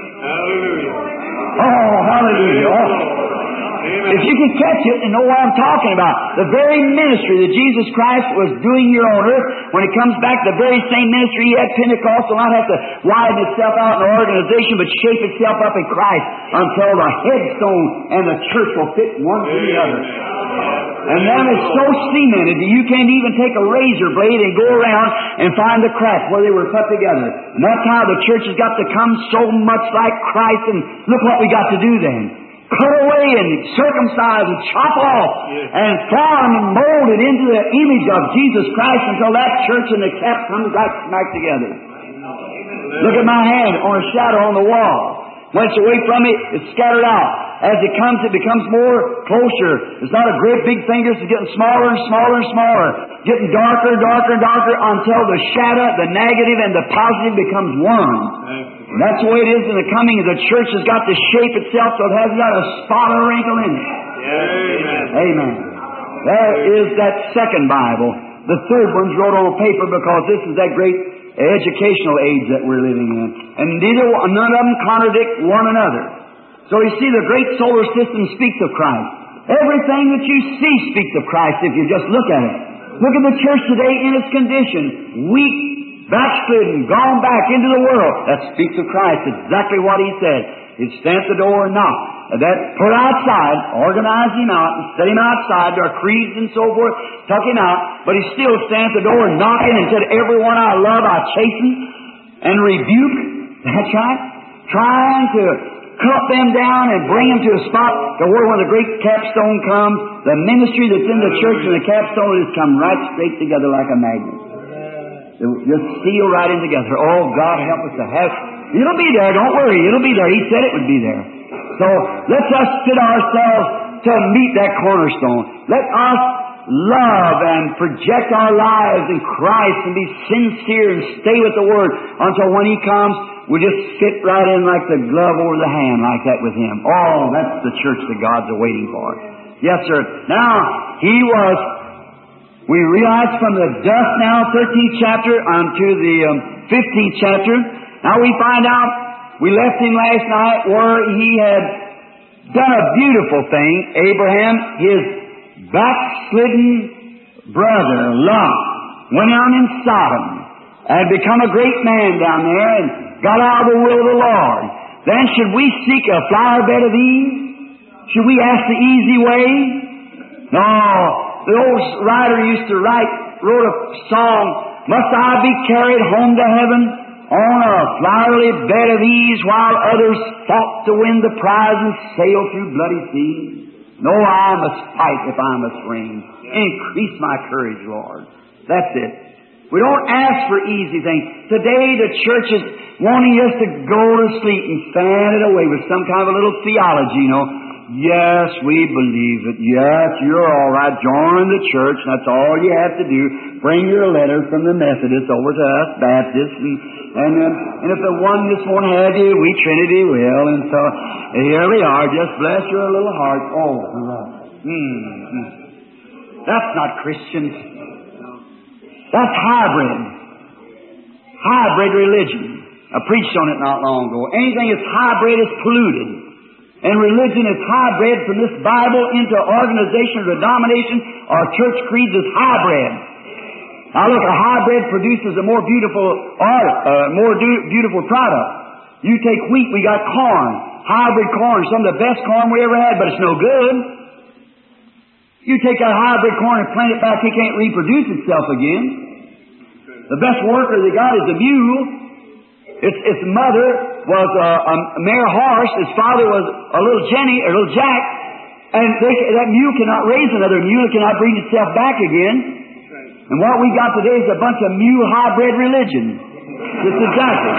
Hallelujah. Oh, hallelujah. Oh. If you can catch it and know what I'm talking about, the very ministry that Jesus Christ was doing here on earth, when it comes back, the very same ministry He had Pentecost will not have to widen itself out in an organization, but shape itself up in Christ until the headstone and the church will fit one to the other. And them is so cemented that you can't even take a razor blade and go around and find the crack where they were put together. And that's how the church has got to come so much like Christ. And look what we got to do then. Cut away and circumcise and chop off and form and mold it into the image of Jesus Christ until that church and the cap comes right smack together. Look at my hand on a shadow on the wall. Once away from it, it's scattered out. As it comes, it becomes more closer. It's not a great big finger. It's getting smaller and smaller and smaller. Getting darker and darker and darker until the shadow, the negative, and the positive becomes one. And that's the way it is in the coming. The church has got to shape itself so it hasn't got a spot or a wrinkle in it. Amen. Amen. There is that second Bible. The third one's wrote on paper because this is that great educational age that we're living in. And neither, none of them contradict one another. So you see, the great solar system speaks of Christ. Everything that you see speaks of Christ if you just look at it. Look at the church today in its condition. Weak, backslidden, gone back into the world. That speaks of Christ. Exactly what He said. He'd stand at the door and knock. That put outside, organize Him out, and set Him outside. There are creeds and so forth. Tuck Him out. But He still stands at the door knocking and said, everyone I love I chasten and rebuke. That's right. Trying to cut them down and bring them to a spot to where when the great capstone comes, the ministry that's in the church and the capstone will just come right straight together like a magnet. It'll just seal right in together. Oh, God help us to have. It'll be there. Don't worry. It'll be there. He said it would be there. So let's us fit ourselves to meet that cornerstone. Let us love and project our lives in Christ and be sincere and stay with the Word until when He comes, we just fit right in like the glove over the hand like that with Him. Oh, that's the church that God's awaiting for. Yes, sir. Now, He was, we realize from the dust now, thirteenth chapter, unto the um, fifteenth chapter. Now we find out, we left Him last night where He had done a beautiful thing. Abraham, his backslidden brother, Lot, went down in Sodom and become a great man down there and got out of the will of the Lord. Then should we seek a flower bed of ease? Should we ask the easy way? No. The old writer used to write, wrote a song, must I be carried home to heaven on a flowery bed of ease while others fought to win the prize and sail through bloody seas? No, I must fight if I must reign. Increase my courage, Lord. That's it. We don't ask for easy things. Today the church is wanting us to go to sleep and fan it away with some kind of a little theology, you know. Yes, we believe it. Yes, you're all right. Join the church. That's all you have to do. Bring your letter from the Methodists over to us Baptists. And, and, um, and if the oneness won't have you, we Trinity will. And so here we are. Just bless your little heart. Oh, hmm. That's not Christians. That's hybrid. Hybrid religion. I preached on it not long ago. Anything that's hybrid is polluted. And religion is hybrid from this Bible into organization or denomination or church creeds is hybrid. Now look, a hybrid produces a more beautiful art, uh, more do- beautiful product. You take wheat, we got corn. Hybrid corn, some of the best corn we ever had, but it's no good. You take that hybrid corn and plant it back, it can't reproduce itself again. The best worker they got is the mule. Its, its mother was a, a mare horse. Its father was a little Jenny, a little Jack. And they, that mule cannot raise another mule. It cannot breed itself back again. And what we got today is a bunch of mule hybrid religion. Just exactly.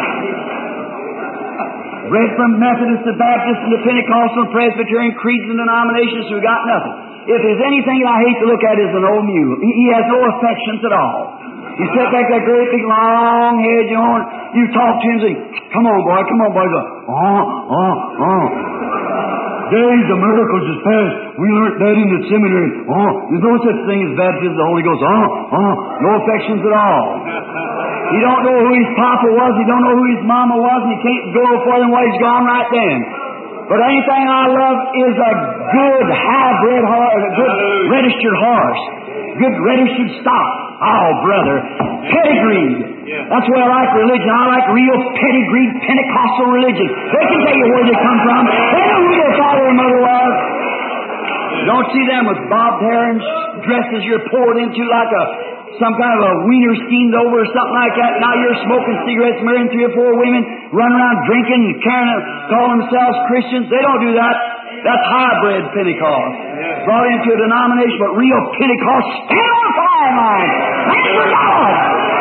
Bred from Methodist to Baptist and to Pentecostal, Presbyterian, creeds and denominations who got nothing. If there's anything I hate to look at is an old mule. He, he has no affections at all. You sit back that great big long head, you know, you talk to him and say, come on, boy, come on, boy. He goes, oh, oh, oh. Days of miracles is past. We learned that in the seminary. Oh, there's no such thing as baptism of the Holy Ghost. Oh, oh, no affections at all. He don't know who his papa was. He don't know who his mama was. And he can't go further than what he's gone right then. But anything I love is a good hybrid horse, a good registered horse, good registered stock. Oh, brother, pedigreed. Yeah. That's why I like religion. I like real pedigreed Pentecostal religion. They can tell you where they come from. They know who their father and mother was. You don't see them with bobbed hair and dresses you're poured into like a some kind of a wiener steamed over or something like that. Now you're smoking cigarettes, marrying three or four women, running around drinking and carrying, calling themselves Christians. They don't do that. That's hybrid Pentecost. Brought into a denomination, but real Pentecost, stand on fire, man. Thank you, God.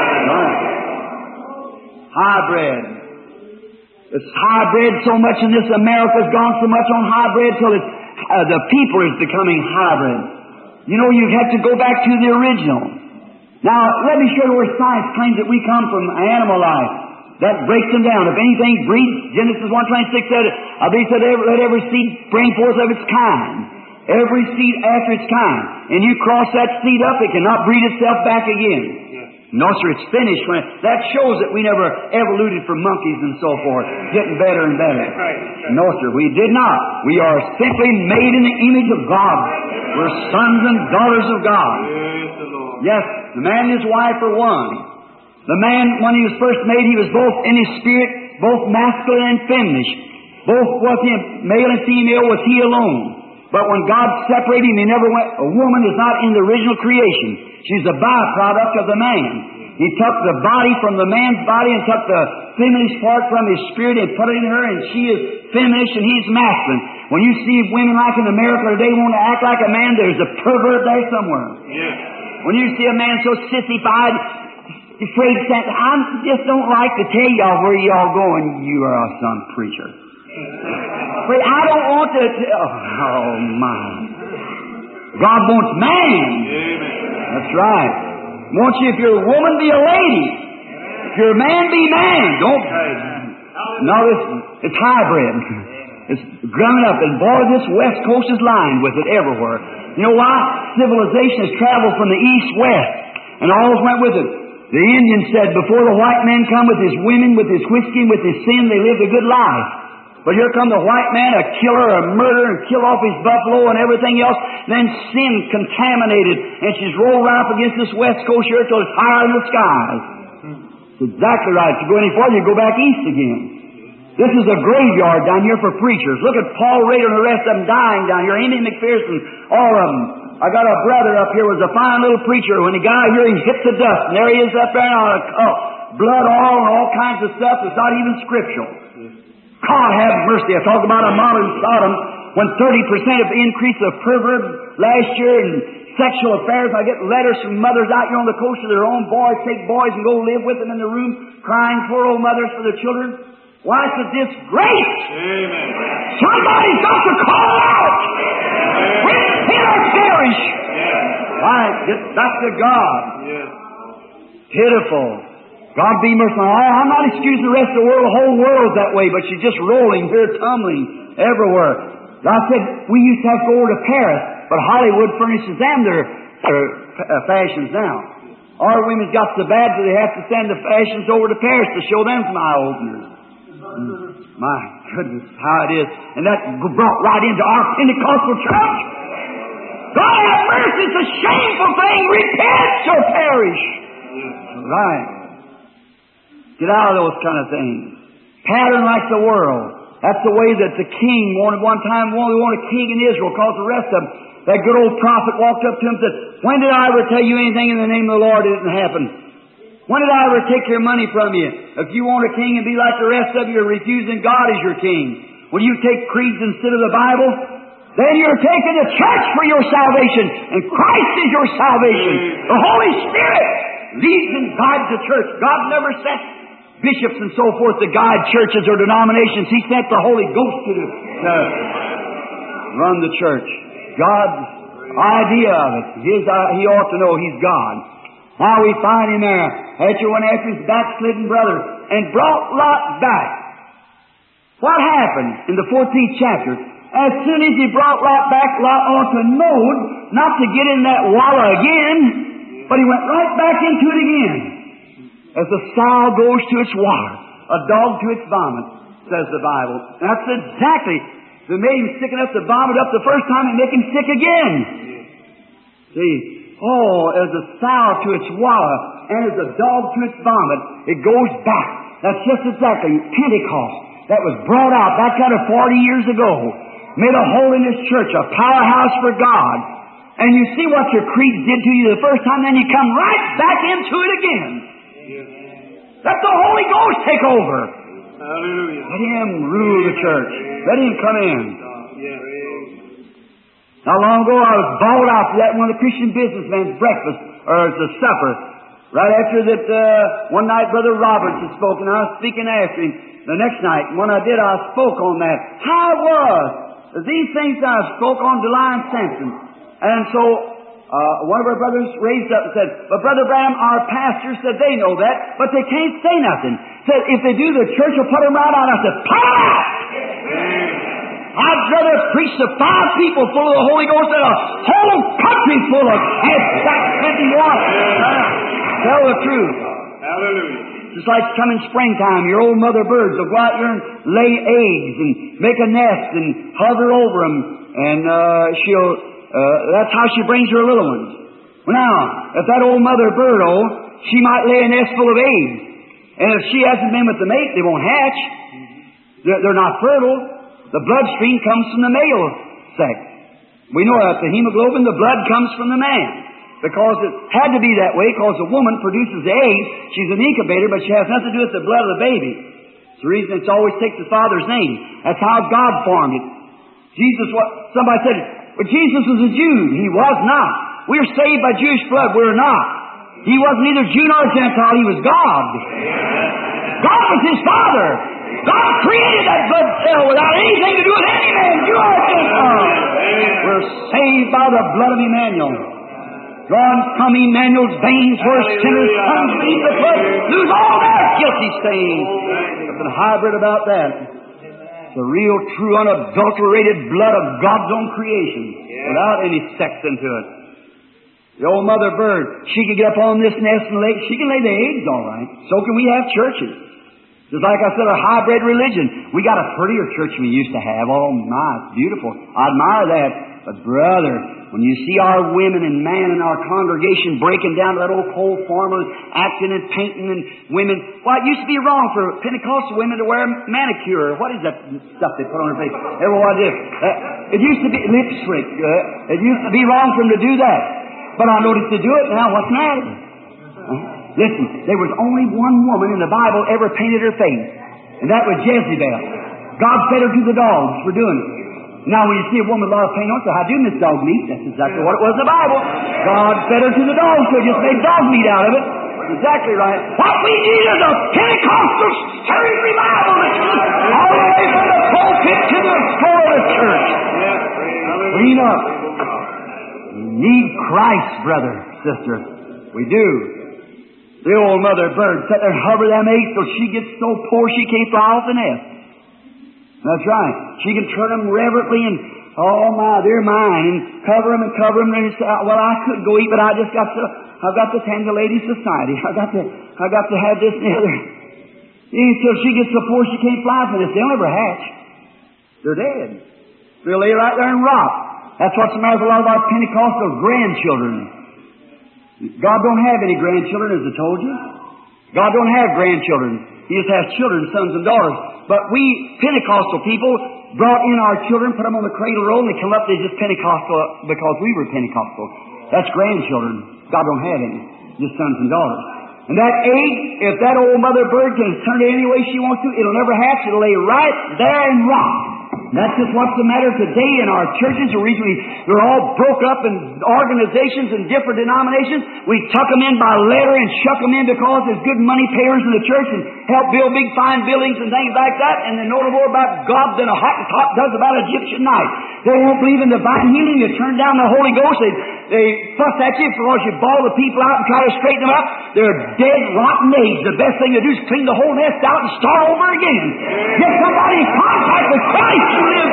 Hybrid. It's hybrid so much in this America's gone so much on hybrid till it's, uh, the people is becoming hybrid. You know, you have to go back to the original. Now, let me show you where science claims that we come from animal life. That breaks them down. If anything breeds, Genesis one twenty-six said, I believe said, let every seed bring forth of its kind. Every seed after its kind. And you cross that seed up, it cannot breed itself back again. No, sir, it's finished. When that shows that we never evoluted from monkeys and so forth, getting better and better. No, sir, we did not. We are simply made in the image of God. We're sons and daughters of God. Yes, the man and his wife are one. The man, when he was first made, he was both in his spirit, both masculine and feminine. Both was him, male and female, was he alone. But when God separated him, he never went, a woman is not in the original creation. She's a byproduct of the man. He took the body from the man's body and took the feminine part from his spirit and put it in her, and she is feminine and he's masculine. When you see women like in America today want to act like a man, there's a pervert there somewhere. Yeah. When you see a man so sissified, afraid to say, I just don't like to tell y'all where y'all going. You are some preacher. But I don't want to tell. Oh, my. God wants man. Amen. That's right. Wants you, if you're a woman, be a lady. If you're a man, be man. Don't. No, it's, it's hybrid. It's grown up. And boy, this West Coast is lined with it everywhere. You know why? Civilization has traveled from the east west. And all went with it. The Indian said, before the white man come with his women, with his whiskey, and with his sin, they lived a good life. But here come the white man, a killer, a murderer, and kill off his buffalo and everything else. Then sin contaminated, and she's rolled right up against this West Coast here till it's higher in the skies. That's exactly right. If you go any farther, you go back east again. This is a graveyard down here for preachers. Look at Paul Rader and the rest of them dying down here. Amy McPherson, all of them. I got a brother up here, was a fine little preacher. When he got here, he hit the dust, and there he is up there on a cup. Blood all and all kinds of stuff that's not even scriptural. God have mercy. I talked about a modern Sodom when thirty percent of the increase of pervert last year and sexual affairs. I get letters from mothers out here on the coast of their own boys, take boys and go live with them in the room, crying poor old mothers for their children. Why, it's a disgrace. Amen. Somebody's got to call out. Repent or perish. Yes. Why, get back to God. Yes. Pitiful. God be merciful. I'm not excusing the rest of the world. The whole world's that way, but she's just rolling here, tumbling everywhere. I said, we used to have to go over to Paris, but Hollywood furnishes them their, their uh, fashions now. Our women's got so bad that they have to send the fashions over to Paris to show them some eye openers. Mm. My goodness, how it is. And that brought right into our Pentecostal church. God have mercy, it's a shameful thing. Repent or perish. Right. Get out of those kind of things. Pattern like the world. That's the way that the king wanted one time. We wanted a king in Israel, because the rest of them, that good old prophet walked up to him and said, when did I ever tell you anything in the name of the Lord? It didn't happen. When did I ever take your money from you? If you want a king and be like the rest of you, you're refusing God as your king. Will you take creeds instead of the Bible? Then you're taking the church for your salvation, and Christ is your salvation. The Holy Spirit leads and guides the church. God never sent bishops and so forth to guide churches or denominations. He sent the Holy Ghost to, to run the church. God's idea of it. His, uh, he ought to know He's God. Now we find Him there. After went after his backslidden brother and brought Lot back. What happened in the fourteenth chapter? As soon as he brought Lot back, Lot ought to know not to get in that wallow again, but he went right back into it again. As a sow goes to its water, a dog to its vomit, says the Bible. That's exactly. They made him sick enough to vomit up the first time and make him sick again. See, oh, as a sow to its water and as a dog to its vomit, it goes back. That's just exactly Pentecost. That was brought out back kind of forty years ago. made a holiness church, a powerhouse for God, and you see what your creed did to you the first time, then you come right back into it again. Let the Holy Ghost take over. Hallelujah. Let Him rule the church. Let Him come in. Not long ago, I was bawled out for that one of the Christian businessmen's breakfast, or the supper. Right after that, uh, one night Brother Roberts had spoken, I was speaking after him. The next night, when I did, I spoke on that. How it was. These things I spoke on Delilah and Samson. And so, uh, one of our brothers raised up and said, but Brother Branham, our pastor said they know that, but they can't say nothing. Said, if they do, the church will put them right out. I said, put them out! I'd rather preach to five people full of the Holy Ghost than a whole country full of head backsliding water. Tell the truth. Hallelujah. Just like coming springtime, your old mother birds will go out there and lay eggs and make a nest and hover over them, and uh, she'll. Uh, that's how she brings her little ones. Well, now, if that old mother bird, oh, she might lay a nest full of eggs, and if she hasn't been with the mate, they won't hatch. They're, they're not fertile. The bloodstream comes from the male sex. We know that the hemoglobin, the blood comes from the man. Because it had to be that way, because the woman produces the eggs. She's an incubator, but she has nothing to do with the blood of the baby. It's the reason it always takes the father's name. That's how God formed it. Jesus, what somebody said, well, Jesus was a Jew. He was not. We're saved by Jewish blood. We're not. He wasn't either Jew nor Gentile. He was God. God was His Father. God created that blood cell without anything to do with any man, Jew or Gentile. We're saved by the blood of Emmanuel. Drawn from Emmanuel's veins where sinners come to eat the blood, lose all their guilty stains. Nothing hybrid about that. It's the real, true, unadulterated blood of God's own creation, without any sex into it. The old mother bird, she can get up on this nest and lay, she can lay the eggs all right. So can we have churches. Just like I said, a hybrid religion. We got a prettier church than we used to have. Oh my, it's beautiful. I admire that. But brother, when you see our women and man in our congregation breaking down to that old cold formula, acting and painting and women, why, it used to be wrong for Pentecostal women to wear manicure. What is that stuff they put on their face? Everyone did. Uh, it used to be lipstick. Uh, it used to be wrong for them to do that. But I noticed to do it now. What's the matter? Uh, listen, there was only one woman in the Bible ever painted her face, and that was Jezebel. God fed her to the dogs for doing it. Now, when you see a woman with a lot of paint on, so how do this dog meat? That's exactly what it was in the Bible. God fed her to the dogs, so He just made dog meat out of it. That's exactly right. What we need is a Pentecostal stirring revival. All the way from the pulpit to the floor of the church. Clean up. We need Christ, brother, sister. We do. The old mother bird sat there and hover them eggs till she gets so poor she can't fly off the nest. That's right. She can turn them reverently and, oh my, they're mine, and cover them and cover them. And say, well, I couldn't go eat, but I just got to, I've got to attend the Ladies' Society. I got to, I got to have this and the other. Until she gets so poor she can't fly for this. They'll never hatch. They're dead. They'll lay right there and rot. That's what's the matter with a lot of our Pentecostal grandchildren. God don't have any grandchildren, as I told you. God don't have grandchildren. He just has children, sons and daughters. But we Pentecostal people brought in our children, put them on the cradle roll, and they come up, they're just Pentecostal because we were Pentecostal. That's grandchildren. God don't have any. Just sons and daughters. And that egg, if that old mother bird can turn it any way she wants to, it'll never hatch. It'll lay right there and rot. That's just what's the matter today in our churches. Originally, they're all broke up in organizations and different denominations. We tuck them in by letter and shuck them in because there's good money payers in the church and help build big fine buildings and things like that. And they know more about God than a Hottentot does about Egyptian night. They won't believe in divine healing. They turn down the Holy Ghost. They, they fuss at you because you ball the people out and try to straighten them up. They're dead, rotten eggs. The best thing to do is clean the whole nest out and start over again. Get somebody in contact with Christ.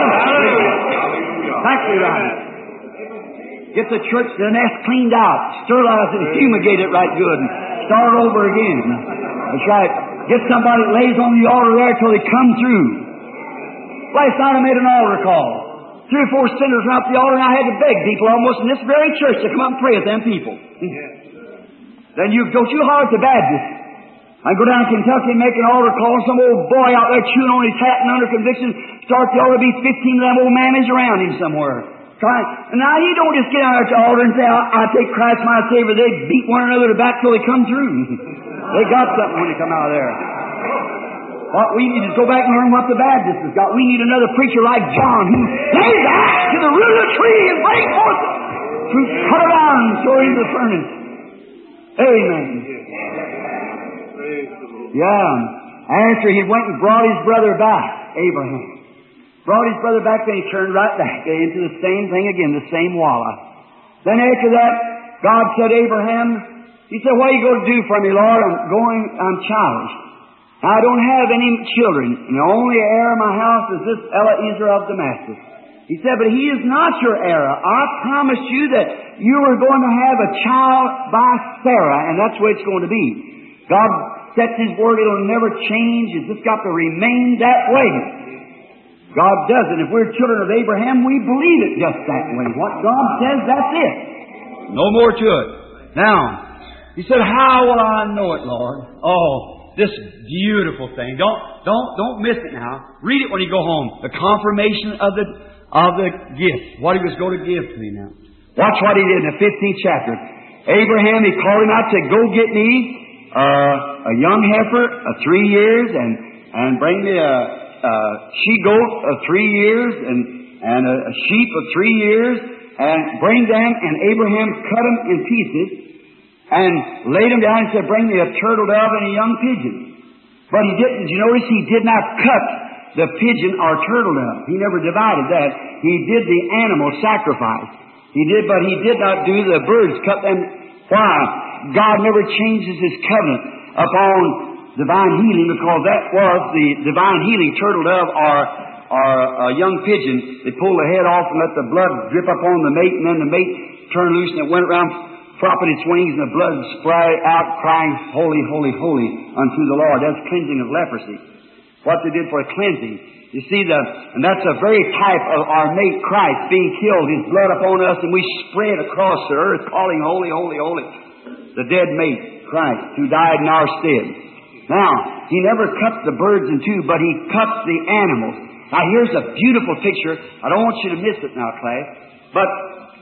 Exactly right. Get the church, the nest cleaned out, sterilize it, and fumigate it right good, and start over again. That's right. Get somebody that lays on the altar there till they come through. Last night I made an altar call. Three or four sinners went up the altar, and I had to beg people almost in this very church to come up and pray with them people. Then you don't you holler at the Baptists. I go down to Kentucky and make an altar call. Some old boy out there chewing on his hat and under conviction starts the altar to be fifteen of them old mammies around him somewhere. Trying. And now he don't just get out at the altar and say, I, I take Christ my Savior. They beat one another back till they come through. They got something when they come out of there. What we need is go back and learn what the Baptists has got. We need another preacher like John who lays the axe to the root of the tree and brings forth fruit, cut it down and throw it into the furnace. Amen. Yeah. After he went and brought his brother back, Abraham. Brought his brother back, then he turned right back into the same thing again, the same walla. Then after that, God said, Abraham, he said, what are you going to do for me, Lord? I'm going, I'm childish. I don't have any children, and the only heir of my house is this Eliezer of Damascus. He said, but he is not your heir. I promised you that you were going to have a child by Sarah, and that's the way it's going to be. God sets His word, it'll never change. It's just got to remain that way. God does it. If we're children of Abraham, we believe it just that way. What God says, that's it. No more to it. Now, he said, how will I know it, Lord? Oh, this beautiful thing. Don't, don't, don't miss it now. Read it when you go home. The confirmation of the, of the gift. What He was going to give to me now. Watch what He did in the fifteenth chapter. Abraham, He called him out and said, go get me uh, a young heifer of three years and, and bring me a, a she-goat of three years and, and a, a sheep of three years and bring them, and Abraham cut them in pieces and laid them down and said, bring me a turtle dove and a young pigeon. But he didn't, did you notice he did not cut the pigeon or turtle dove. He never divided that. He did the animal sacrifice. He did, but he did not do the birds, cut them. Why? God never changes His covenant upon divine healing, because that was the divine healing. Turtle dove or, or a young pigeon, they pull the head off and let the blood drip upon the mate, and then the mate turned loose and it went around flopping its wings, and the blood sprayed out, crying, holy, holy, holy unto the Lord. That's cleansing of leprosy. What they did for cleansing. You see, the, and that's a very type of our mate Christ being killed, His blood upon us, and we spread across the earth, calling holy, holy, holy. The dead mate, Christ, who died in our stead. Now, He never cut the birds in two, but He cuts the animals. Now, here's a beautiful picture. I don't want you to miss it now, class. But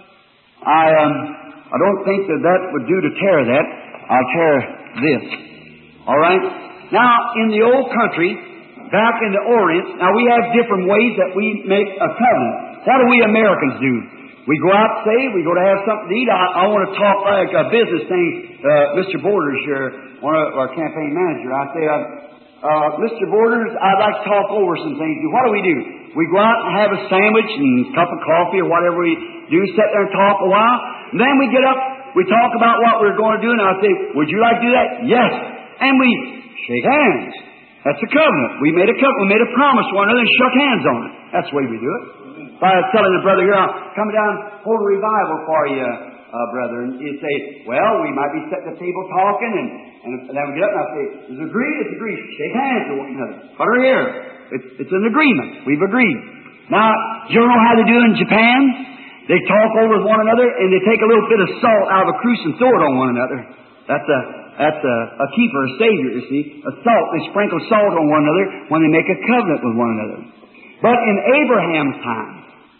I, um, I don't think that that would do to tear that. I'll tear this. All right? Now, in the old country, back in the Orient, now we have different ways that we make a covenant. What do we Americans do? We go out, say, we go to have something to eat. I, I want to talk like a business thing. Uh, Mister Borders here, one of our campaign manager, I say, uh, uh, Mister Borders, I'd like to talk over some things. What do we do? We go out and have a sandwich and a cup of coffee or whatever we do, sit there and talk a while. And then we get up, we talk about what we're going to do, and I say, would you like to do that? Yes. And we shake hands. That's a covenant. We made a covenant. We made a promise to one another and shook hands on it. That's the way we do it. If I was telling a brother here, I'll come down and hold a revival for you, uh, brother, and you say, well, we might be sitting at the table talking, and, and then we get up and I say, it's agreed, it's agreed. Shake hands with one another. Put her here. It's, it's an agreement. We've agreed. Now, you know how they do it in Japan? They talk over with one another, and they take a little bit of salt out of a cruise and throw it on one another. That's a that's a, a keeper, a savior, you see. A salt. They sprinkle salt on one another when they make a covenant with one another. But in Abraham's time,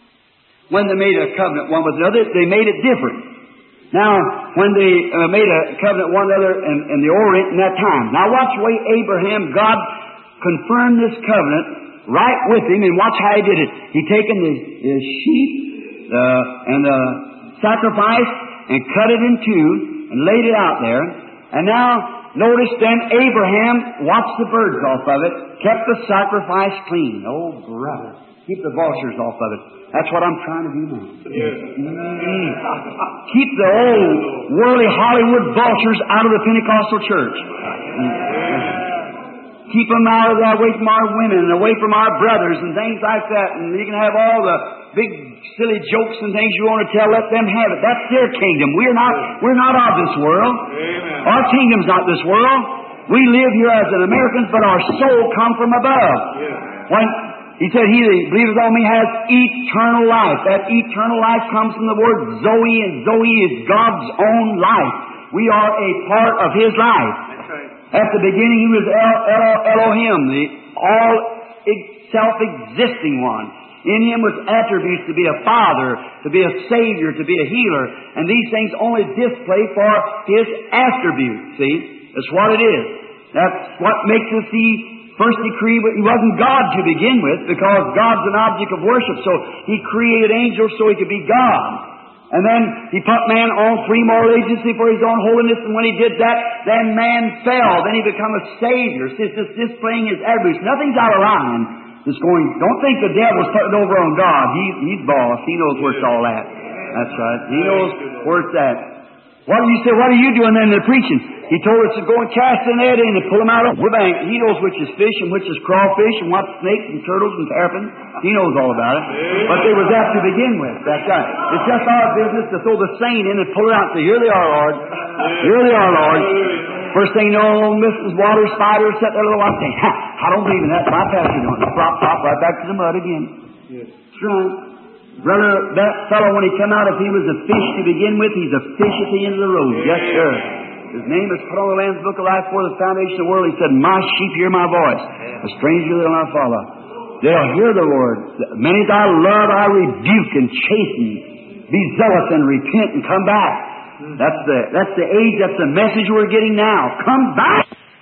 when they made a covenant one with another, they made it different. Now, when they uh, made a covenant one another in, in the Orient in that time. Now watch the way Abraham, God confirmed this covenant right with him, and watch how He did it. He taken the, the sheep uh, and the sacrifice and cut it in two and laid it out there. And now, notice then Abraham watched the birds off of it, kept the sacrifice clean. Oh, brother. Keep the vultures off of it. That's what I'm trying to do now. Yes. Mm-hmm. Keep the old worldly Hollywood vultures out of the Pentecostal church. Mm-hmm. Keep them out of that, away from our women and away from our brothers and things like that. And you can have all the big silly jokes and things you want to tell. Let them have it. That's their kingdom. We're not. We're not of this world. Amen. Our kingdom's not this world. We live here as an American, but our soul come from above. Yes. When He said, he that believeth on me has eternal life. That eternal life comes from the word Zoe, and Zoe is God's own life. We are a part of His life. That's right. At the beginning, He was El- El- Elohim, the all self-existing one. In Him was attributes to be a Father, to be a Savior, to be a healer. And these things only display for His attributes. See? That's what it is. That's what makes us see first decree. He wasn't God to begin with, because God's an object of worship. So He created angels so He could be God. And then He put man on free moral agency for His own holiness. And when He did that, then man fell. Then He became a Savior. So it's just displaying His attributes. Nothing's out of line. It's going, don't think the devil's putting it over on God. He, he's boss. He knows where it's all at. That's right. He knows where it's at. What do you say? What are you doing then in the preaching? He told us to go and cast the net in and pull them out of the bank. He knows which is fish and which is crawfish and what's snakes and turtles and terrapins. He knows all about it. But they was that to begin with. That's right. It's just our business to throw the seine in and pull it out and say, here they are, Lord. Here they are, Lord. First thing you know, Missus Water Spider set there a little while saying, ha, I don't believe in that. My pastor doing it. Plop, plop, right back to the mud again. That's right. Brother, that fellow, when he come out, if he was a fish to begin with, he's a fish at the end of the road. Yes, sir. His name is put on the Lamb's Book of Life before the foundation of the world. He said, my sheep hear my voice. A stranger they'll not follow. They'll hear the word. Many that I love, I rebuke and chasten. Be zealous and repent and come back. That's the, that's the age, that's the message we're getting now. Come back!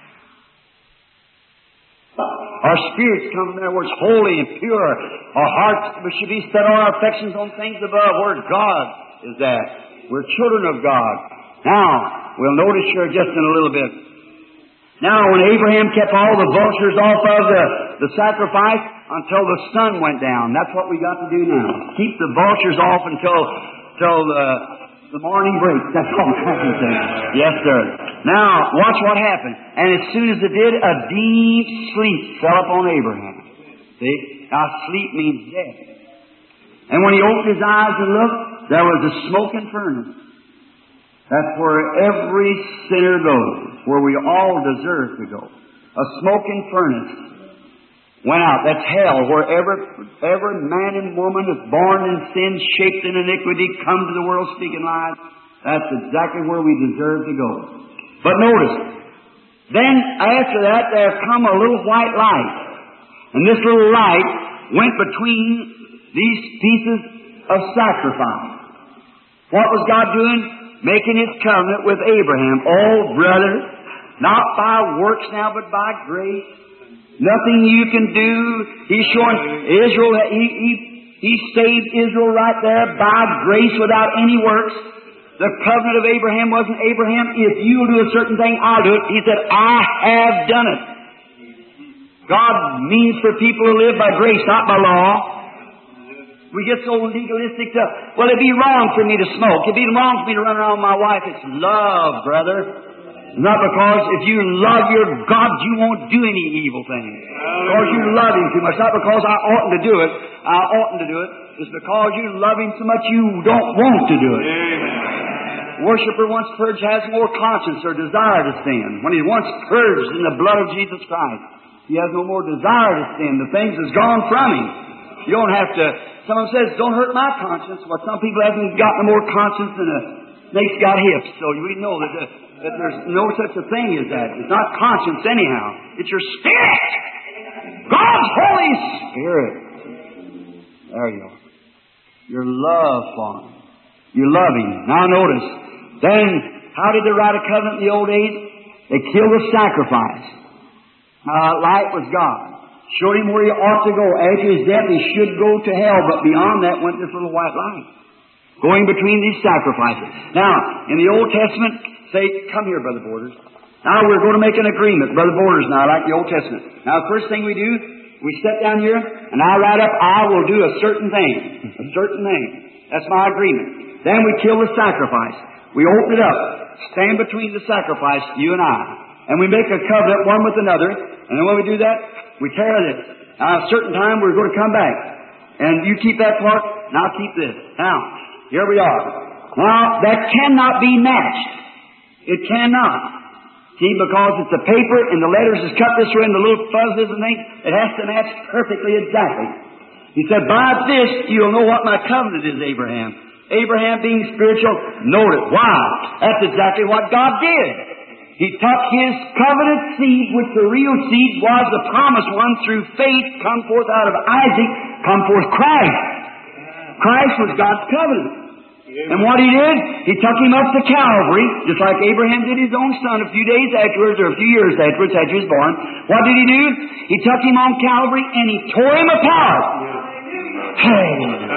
Our spirits come from there where it's holy and pure. Our hearts should be set on our affections on things above, where God is at. We're children of God. Now, we'll notice here just in a little bit. Now, when Abraham kept all the vultures off of the, the sacrifice until the sun went down, that's what we got to do now. Keep the vultures off until, until the, the morning breaks. That's all I can say. Yes, sir. Now, watch what happened. And as soon as it did, a deep sleep fell upon Abraham. See? Now, sleep means death. And when he opened his eyes and looked, there was a smoking furnace. That's where every sinner goes, where we all deserve to go. A smoking furnace went out. That's hell, where every, every man and woman that's born in sin, shaped in iniquity, come to the world speaking lies. That's exactly where we deserve to go. But notice, then after that there come a little white light. And this little light went between these pieces of sacrifice. What was God doing? Making His covenant with Abraham. Oh, brother, not by works now, but by grace. Nothing you can do. He's showing Israel, He, he, he saved Israel right there by grace without any works. The covenant of Abraham wasn't Abraham, if you'll do a certain thing, I'll do it. He said, I have done it. God means for people to live by grace, not by law. We get so legalistic to, well, it'd be wrong for me to smoke. It'd be wrong for me to run around with my wife. It's love, brother. Not because if you love your God, you won't do any evil thing. Because you love Him too much. Not because I oughtn't to do it. I oughtn't to do it. It's because you love Him so much you don't want to do it. Worshipper once purged has more conscience or desire to sin. When he once purged in the blood of Jesus Christ, he has no more desire to sin. The things has gone from him. You don't have to. Someone says, don't hurt my conscience. Well, some people haven't got no more conscience than a snake's got hips. So we know that, uh, that there's no such a thing as that. It's not conscience anyhow. It's your spirit. God's Holy Spirit. There you are. Your love for Him. You love Him. Now notice. Then, how did they write a covenant in the old days? They killed a sacrifice. Uh, light was God. Showed him where he ought to go. After his death, he should go to hell. But beyond that went this little white light. Going between these sacrifices. Now, in the Old Testament, say, come here, Brother Borders. Now we're going to make an agreement, Brother Borders, now, like the Old Testament. Now, the first thing we do, we sit down here, and I write up, I will do a certain thing. A certain thing. That's my agreement. Then we kill the sacrifice. We open it up. Stand between the sacrifice, you and I. And we make a covenant one with another. And then when we do that, we tear this. Now, a certain time, we're going to come back. And you keep that part, and I'll keep this. Now, here we are. Now, that cannot be matched. It cannot. See, because it's the paper, and the letters is cut this way, and the little fuzzes and things, it has to match perfectly exactly. He said, by this, you'll know what my covenant is, Abraham. Abraham being spiritual, note it. Why? That's exactly what God did. He took His covenant seed, which the real seed was the promised one through faith, come forth out of Isaac, come forth Christ. Christ was God's covenant. And what He did, He took Him up to Calvary, just like Abraham did his own son a few days afterwards, or a few years afterwards, after he was born. What did He do? He took Him on Calvary and He tore Him apart. Hey.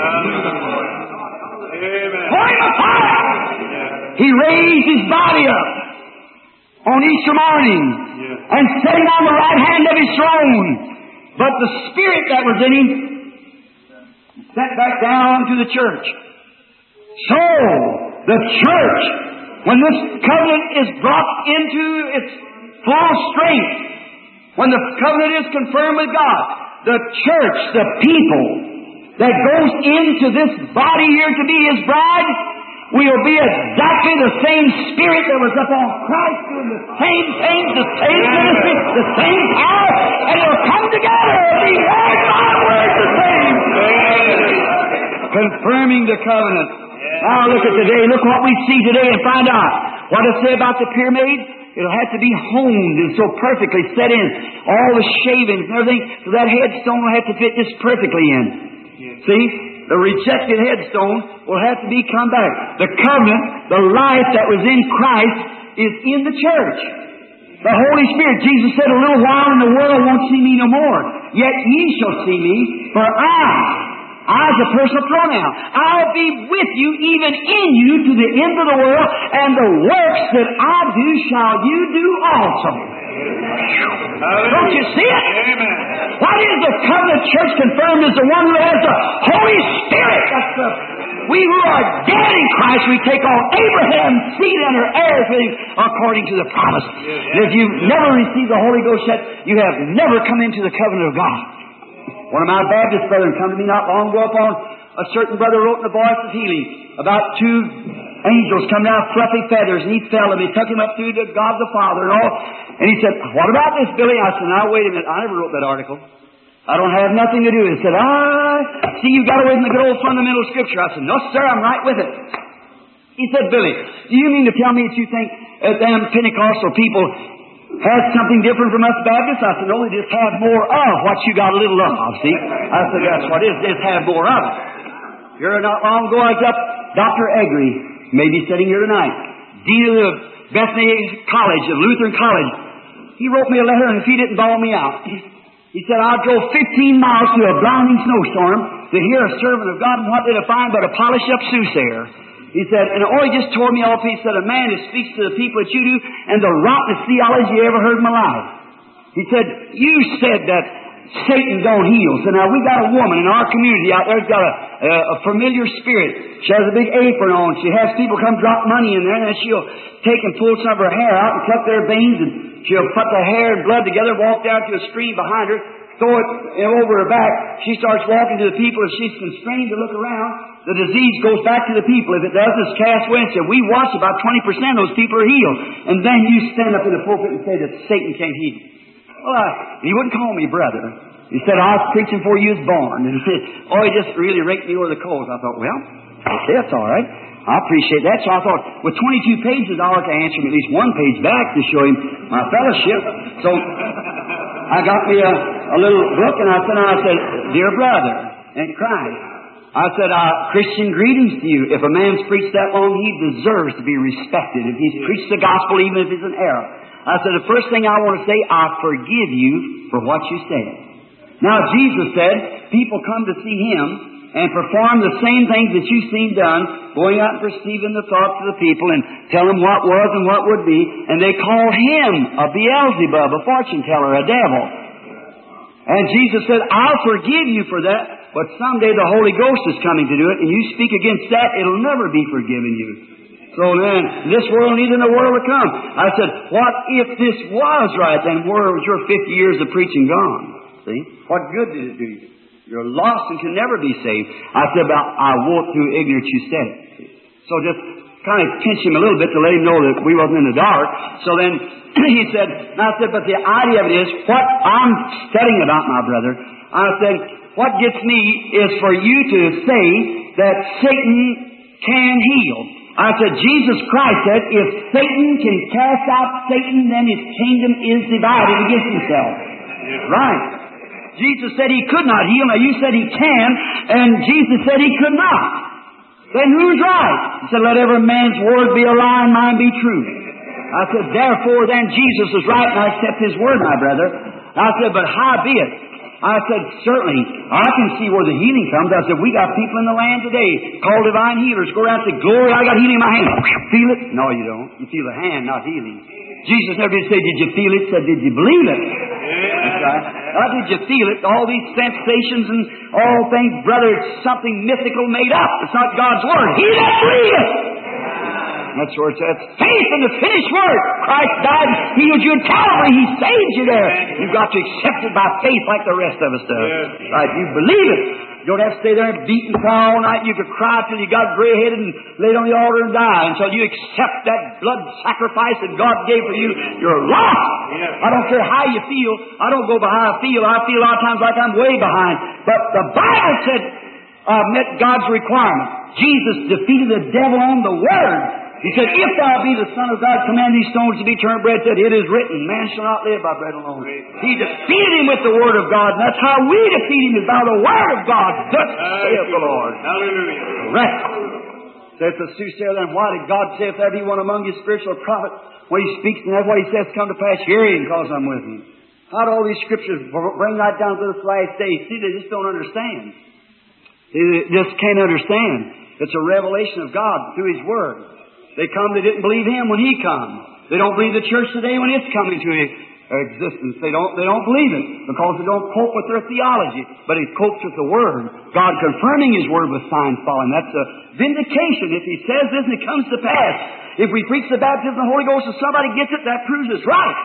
Tore Him apart! He raised His body up on Easter morning and set Him on the right hand of His throne. But the Spirit that was in Him sent back down to the church. So, the church, when this covenant is brought into its full strength, when the covenant is confirmed with God, the church, the people that goes into this body here to be His bride, will be exactly the same Spirit that was upon Christ, doing the same things, the same ministry, the same power, and it'll come together and be word by word the same. Confirming the covenant. Now look at today, look what we see today and find out. What does it say about the pyramid? It'll have to be honed and so perfectly set in. All the shavings and everything, so that headstone will have to fit just perfectly in. See? The rejected headstone will have to be come back. The covenant, the life that was in Christ, is in the church. The Holy Spirit, Jesus said, a little while and the world won't see me no more. Yet ye shall see me, for I, I is a personal pronoun, I'll be with you, even in you, to the end of the world, and the works that I do shall you do also. Don't you see it? Amen. What is the covenant church confirmed as the one who has the Holy Spirit? That's the, we who are dead in Christ, we take on Abraham's seed and are heirs with Him according to the promise. And if you've never received the Holy Ghost yet, you have never come into the covenant of God. One of my Baptist brethren come to me not long ago upon a certain brother wrote in the Voice of Healing about two angels come down, fluffy feathers, and he fell, and they took him up through to God the Father and all. And he said, what about this, Billy? I said, now, wait a minute. I never wrote that article. I don't have nothing to do with it. He said, I see you got away from the good old fundamental Scripture. I said, no, sir, I'm right with it. He said, Billy, do you mean to tell me that you think uh, them Pentecostal people had something different from us Baptists? I said, no, they just have more of what you got a little of, see? I said, that's what it is. They just have more of it. Here not long ago, I was up, Doctor Eggery, maybe sitting here tonight, dean of the Bethany College, of Lutheran College. He wrote me a letter, and if he didn't bawl me out, he said, I drove fifteen miles through a blinding snowstorm to hear a servant of God, and what did I find but a polished up soothsayer? He said, and oh, he just tore me off. He said, a man who speaks to the people that you do, and the rottenest theology you ever heard in my life. He said, you said that Satan don't heal. So now we got a woman in our community out there who's got a, a, a familiar spirit. She has a big apron on. She has people come drop money in there, and then she'll take and pull some of her hair out and cut their veins, and she'll put the hair and blood together, walk down to a stream behind her, throw it over her back. She starts walking to the people, and she's constrained to look around. The disease goes back to the people. If it does, it's cast away. And said, we watch about twenty percent of those people are healed. And then you stand up in the pulpit and say that Satan can't heal. Well, I, he wouldn't call me brother. He said, I was preaching before you was born. And he said, oh, he just really raked me over the coals. I thought, well, that's all right. I appreciate that. So I thought, with twenty-two pages, I ought to answer him at least one page back to show him my fellowship. So I got me a, a little book, and I said, I said, dear brother, and cried. I said, uh, Christian greetings to you. If a man's preached that long, he deserves to be respected. If he's preached the gospel, even if it's an error. I said, the first thing I want to say, I forgive you for what you said. Now, Jesus said, people come to see Him and perform the same things that you've seen done, going out and perceiving the thoughts of the people and tell them what was and what would be, and they call Him a Beelzebub, a fortune teller, a devil. And Jesus said, I'll forgive you for that, but someday the Holy Ghost is coming to do it, and you speak against that, it'll never be forgiven you. So then, this world, neither in the world to come. I said, what if this was right, then where was your fifty years of preaching gone? See? What good did it do you? You're lost and can never be saved. I said, about, I won't through ignorance you said it. So just kind of pinch him a little bit to let him know that we wasn't in the dark. So then he said, and I said, but the idea of it is, what I'm studying about, my brother, I said, what gets me is for you to say that Satan can heal. I said, Jesus Christ said, if Satan can cast out Satan, then his kingdom is divided against himself. Right. Jesus said he could not heal. Now you said he can, and Jesus said he could not. Then who's right? He said, let every man's word be a lie and mine be true. I said, therefore then Jesus is right, and I accept his word, my brother. I said, but howbeit, I said, certainly, I can see where the healing comes. I said, we got people in the land today called divine healers. Go around and say, glory, I got healing in my hand. Feel it? No, you don't. You feel the hand, not healing. Jesus never did say, did you feel it? He said, did you believe it? That's right. Not did you feel it? All these sensations and all things, brother, it's something mythical made up. It's not God's word. He that believeth. That's where it says, faith in the finished work. Christ died and healed you in Calvary. He saved you there. You've got to accept it by faith like the rest of us do. Right? You believe it. You don't have to stay there and beat and cry all night. You could cry till you got gray-headed and lay on the altar and die until you accept that blood sacrifice that God gave for you. You're lost. I don't care how you feel. I don't go by how I feel. I feel a lot of times like I'm way behind. But the Bible said, I uh, met God's requirement. Jesus defeated the devil on the Word. He said, if thou be the Son of God, command these stones to be turned bread. Said, it is written, man shall not live by bread alone. He defeated him with the Word of God, and that's how we defeat him, is by the Word of God. Thus saith the Lord. Hallelujah. Right. Says the soothsayer, then why did God say, if there be one among you spiritual prophet, when he speaks, and that's what he says come to pass, hear him, because I'm with him. How do all these scriptures bring that down to this last day? See, they just don't understand. They just can't understand. It's a revelation of God through his Word. They come, they didn't believe him when he come. They don't believe the church today when it's coming to existence. They don't, they don't believe it because they don't cope with their theology. But it copes with the Word. God confirming his Word with signs following. That's a vindication. If he says this and it comes to pass. If we preach the baptism of the Holy Ghost and somebody gets it, that proves it's right.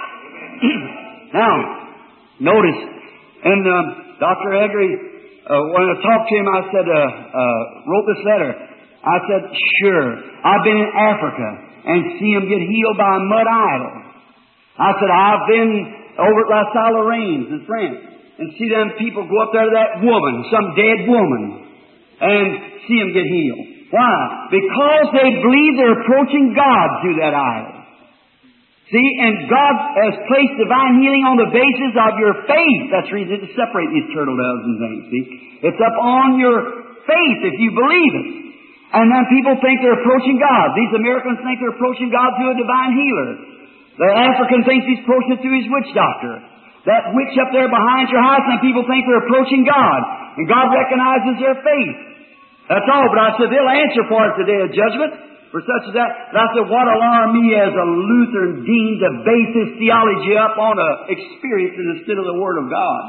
Now, notice, and um, Doctor Eggery, uh, when I talked to him, I said, uh, uh, wrote this letter. I said, sure, I've been in Africa and see them get healed by a mud idol. I said, I've been over at La Salle Lorraine in France and see them people go up there to that woman, some dead woman, and see them get healed. Why? Because they believe they're approaching God through that idol. See, and God has placed divine healing on the basis of your faith. That's the reason to separate these turtle doves and things, see? It's up on your faith if you believe it. And then people think they're approaching God. These Americans think they're approaching God through a divine healer. The African thinks he's approaching it through his witch doctor. That witch up there behind your house, and people think they're approaching God. And God recognizes their faith. That's all. But I said, they'll answer for it today of judgment, for such as that. And I said, what alarmed me as a Lutheran dean to base his theology up on an experience instead of the Word of God.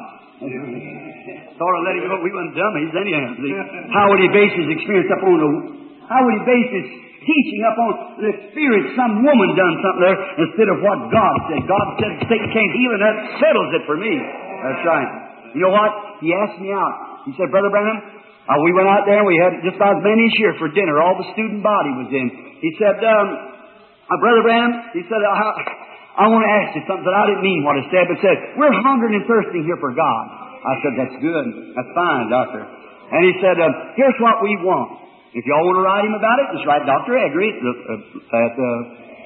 Thought I'd let him go. We weren't dummies anyhow. How would he base his experience up on the... How would he base his teaching up on the experience some woman done something there instead of what God said? God said Satan can't heal, and that settles it for me. That's right. You know what? He asked me out. He said, Brother Branham, uh, we went out there and we had just about as many as here for dinner. All the student body was in. He said, um, uh, Brother Branham, he said, I, I want to ask you something that I didn't mean what I said, but said, we're hungering and thirsting here for God. I said, that's good. That's fine, Doctor. And he said, uh, here's what we want. If y'all want to write him about it, just write Doctor Eggery at, uh, at uh,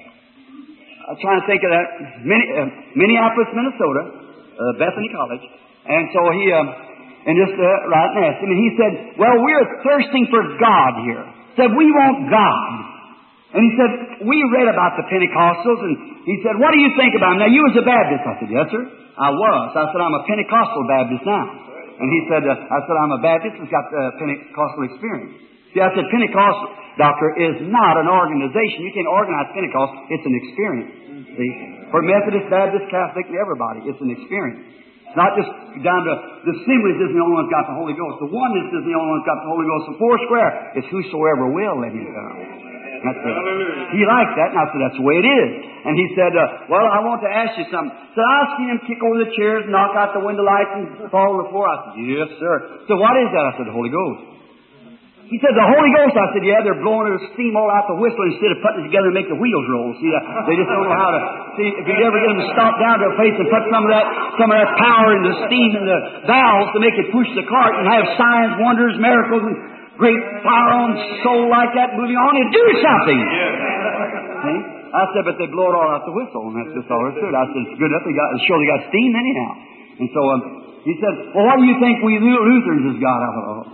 I'm trying to think of that, Minneapolis, Minnesota, uh, Bethany College. And so he, um, and just uh, write and ask him. And he said, well, we're thirsting for God here. Said, we want God. And he said, we read about the Pentecostals. And he said, what do you think about them? Now, you was a Baptist. I said, yes, sir. I was. I said, I'm a Pentecostal Baptist now. And he said, uh, I said, I'm a Baptist who's got uh, Pentecostal experience. See, I said, Pentecostal, Doctor, is not an organization. You can't organize Pentecost. It's an experience. See? For Methodist, Baptist, Catholic, and everybody, it's an experience. It's not just down to the Assemblies isn't the only one's got the Holy Ghost. The oneness isn't the only one's got the Holy Ghost. The four square, it's whosoever will let him come. That's it. He liked that, and I said, that's the way it is. And he said, uh, well, I want to ask you something. So I've seen him kick over the chairs, knock out the window lights, and fall on the floor. I said, yes, sir. So what is that? I said, the Holy Ghost. He said, the Holy Ghost. I said, yeah, they're blowing their steam all out the whistle instead of putting it together and make the wheels roll. See, they just don't know how to... See, if you ever get them to stop down to a place and put some of that some of that power in the steam and the valves to make it push the cart and have signs, wonders, miracles, and great fire on soul like that moving on and do something. Yes. See? I said, but they blow it all out the whistle, and that's just all there is to it. I said, it's good enough. They got, sure they got steam anyhow. And so um, he said, well, what do you think we Lutherans has got? I thought, oh,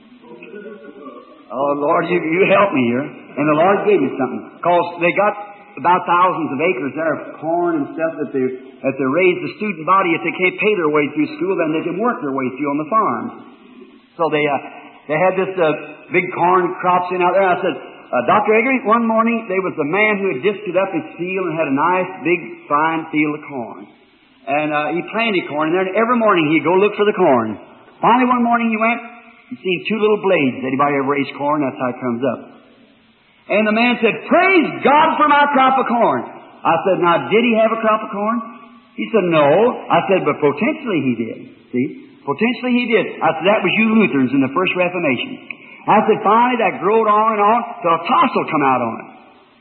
oh Lord, you, you help me here. And the Lord gave me something. Because they got about thousands of acres there of corn and stuff that they, that they raise the student body. If they can't pay their way through school, then they can work their way through on the farms. So they uh, they had this uh, big corn crops in out there. I said, uh, Doctor Eggery, one morning there was a man who had disted up his field and had a nice, big, fine field of corn. And uh, he planted corn in there, and every morning he'd go look for the corn. Finally, one morning he went and seen two little blades. Anybody ever raised corn? That's how it comes up. And the man said, praise God for my crop of corn. I said, now, did he have a crop of corn? He said, no. I said, but potentially he did. See? Potentially he did. I said, that was you Lutherans in the First Reformation. I said, finally that growed on and on till a tassel come out on it.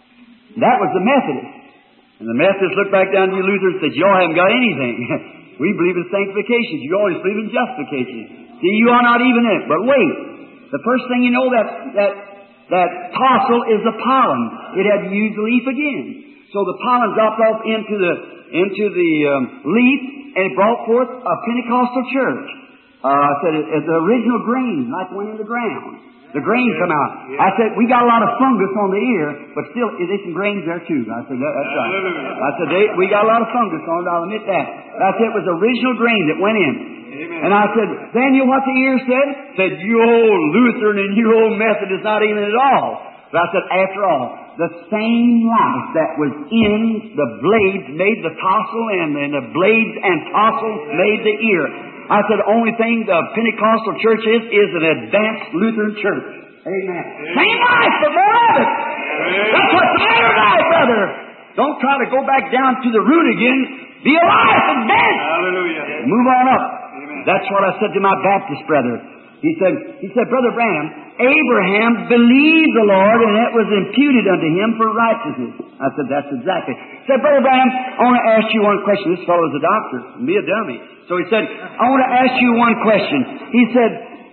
That was the Methodists. And the Methodists looked back down to you Lutherans and said, y'all haven't got anything. We believe in sanctification. You always believe in justification. See, you are not even in it. But wait. The first thing you know, that that that tassel is the pollen. It had to use the leaf again. So the pollen dropped off into the into the um, leaf, and it brought forth a Pentecostal church. Uh, I said, it, it's the original grain, like went in the ground. The grain come out. I said, we got a lot of fungus on the ear, but still, there's some grains there too. I said, that, that's right. I said, they, we got a lot of fungus on it, I'll admit that. I said, it was original grain that went in. Amen. And I said, then you know what the ear said? Said, you old Lutheran and you old Methodist not even at all. But I said, after all, the same life that was in the blades made the tassel, and, and the blades and tassels made the ear. I said, the only thing the Pentecostal church is, is an advanced Lutheran church. Amen. Same life, but more of it. Amen. That's what's the matter tonight, brother. Don't try to go back down to the root again. Be alive and advance. Hallelujah. Move on up. Amen. That's what I said to my Baptist brother. He said, he said, Brother Branham, Abraham believed the Lord, and it was imputed unto him for righteousness. I said, that's exactly. He said, Brother Branham, I want to ask you one question. This fellow's a doctor, be a dummy. So he said, I want to ask you one question. He said,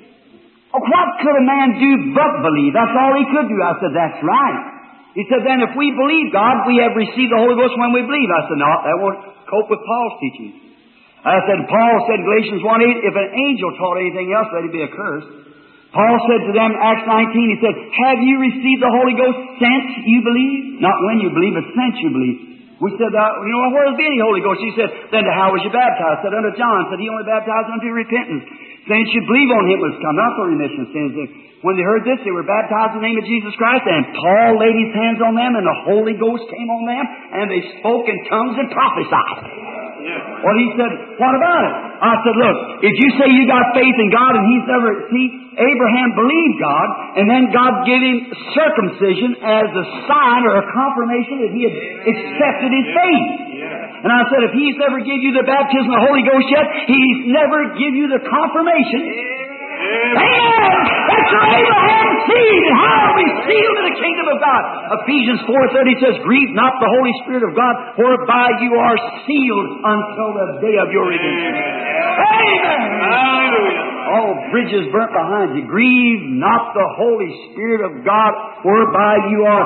oh, what could a man do but believe? That's all he could do. I said, that's right. He said, then if we believe God, we have received the Holy Ghost when we believe. I said, no, that won't cope with Paul's teaching. I said, Paul said in Galatians one eight, if an angel taught anything else, let it be accursed. Paul said to them in Acts nineteen, he said, have you received the Holy Ghost since you believe? Not when you believe, but since you believe. We said, uh, you know, where is the Holy Ghost? He said, then how was you baptized? I said, under John. Said, he only baptized unto repentance. Since you believe on him was come, not for remission of sins. When they heard this, they were baptized in the name of Jesus Christ, and Paul laid his hands on them, and the Holy Ghost came on them, and they spoke in tongues and prophesied. Yeah. Well, he said, what about it? I said, look, if you say you got faith in God and he's never, see, Abraham believed God, and then God gave him circumcision as a sign or a confirmation that he had accepted his faith. Yeah. And I said, if he's never give you the baptism of the Holy Ghost yet, he's never give you the confirmation. Amen. Amen. That's your Abraham's seed. And how are we sealed in the kingdom of God? Ephesians four thirty says, grieve not the Holy Spirit of God, whereby you are sealed until the day of your redemption. Amen. Hallelujah. All bridges burnt behind you. Grieve not the Holy Spirit of God, whereby you are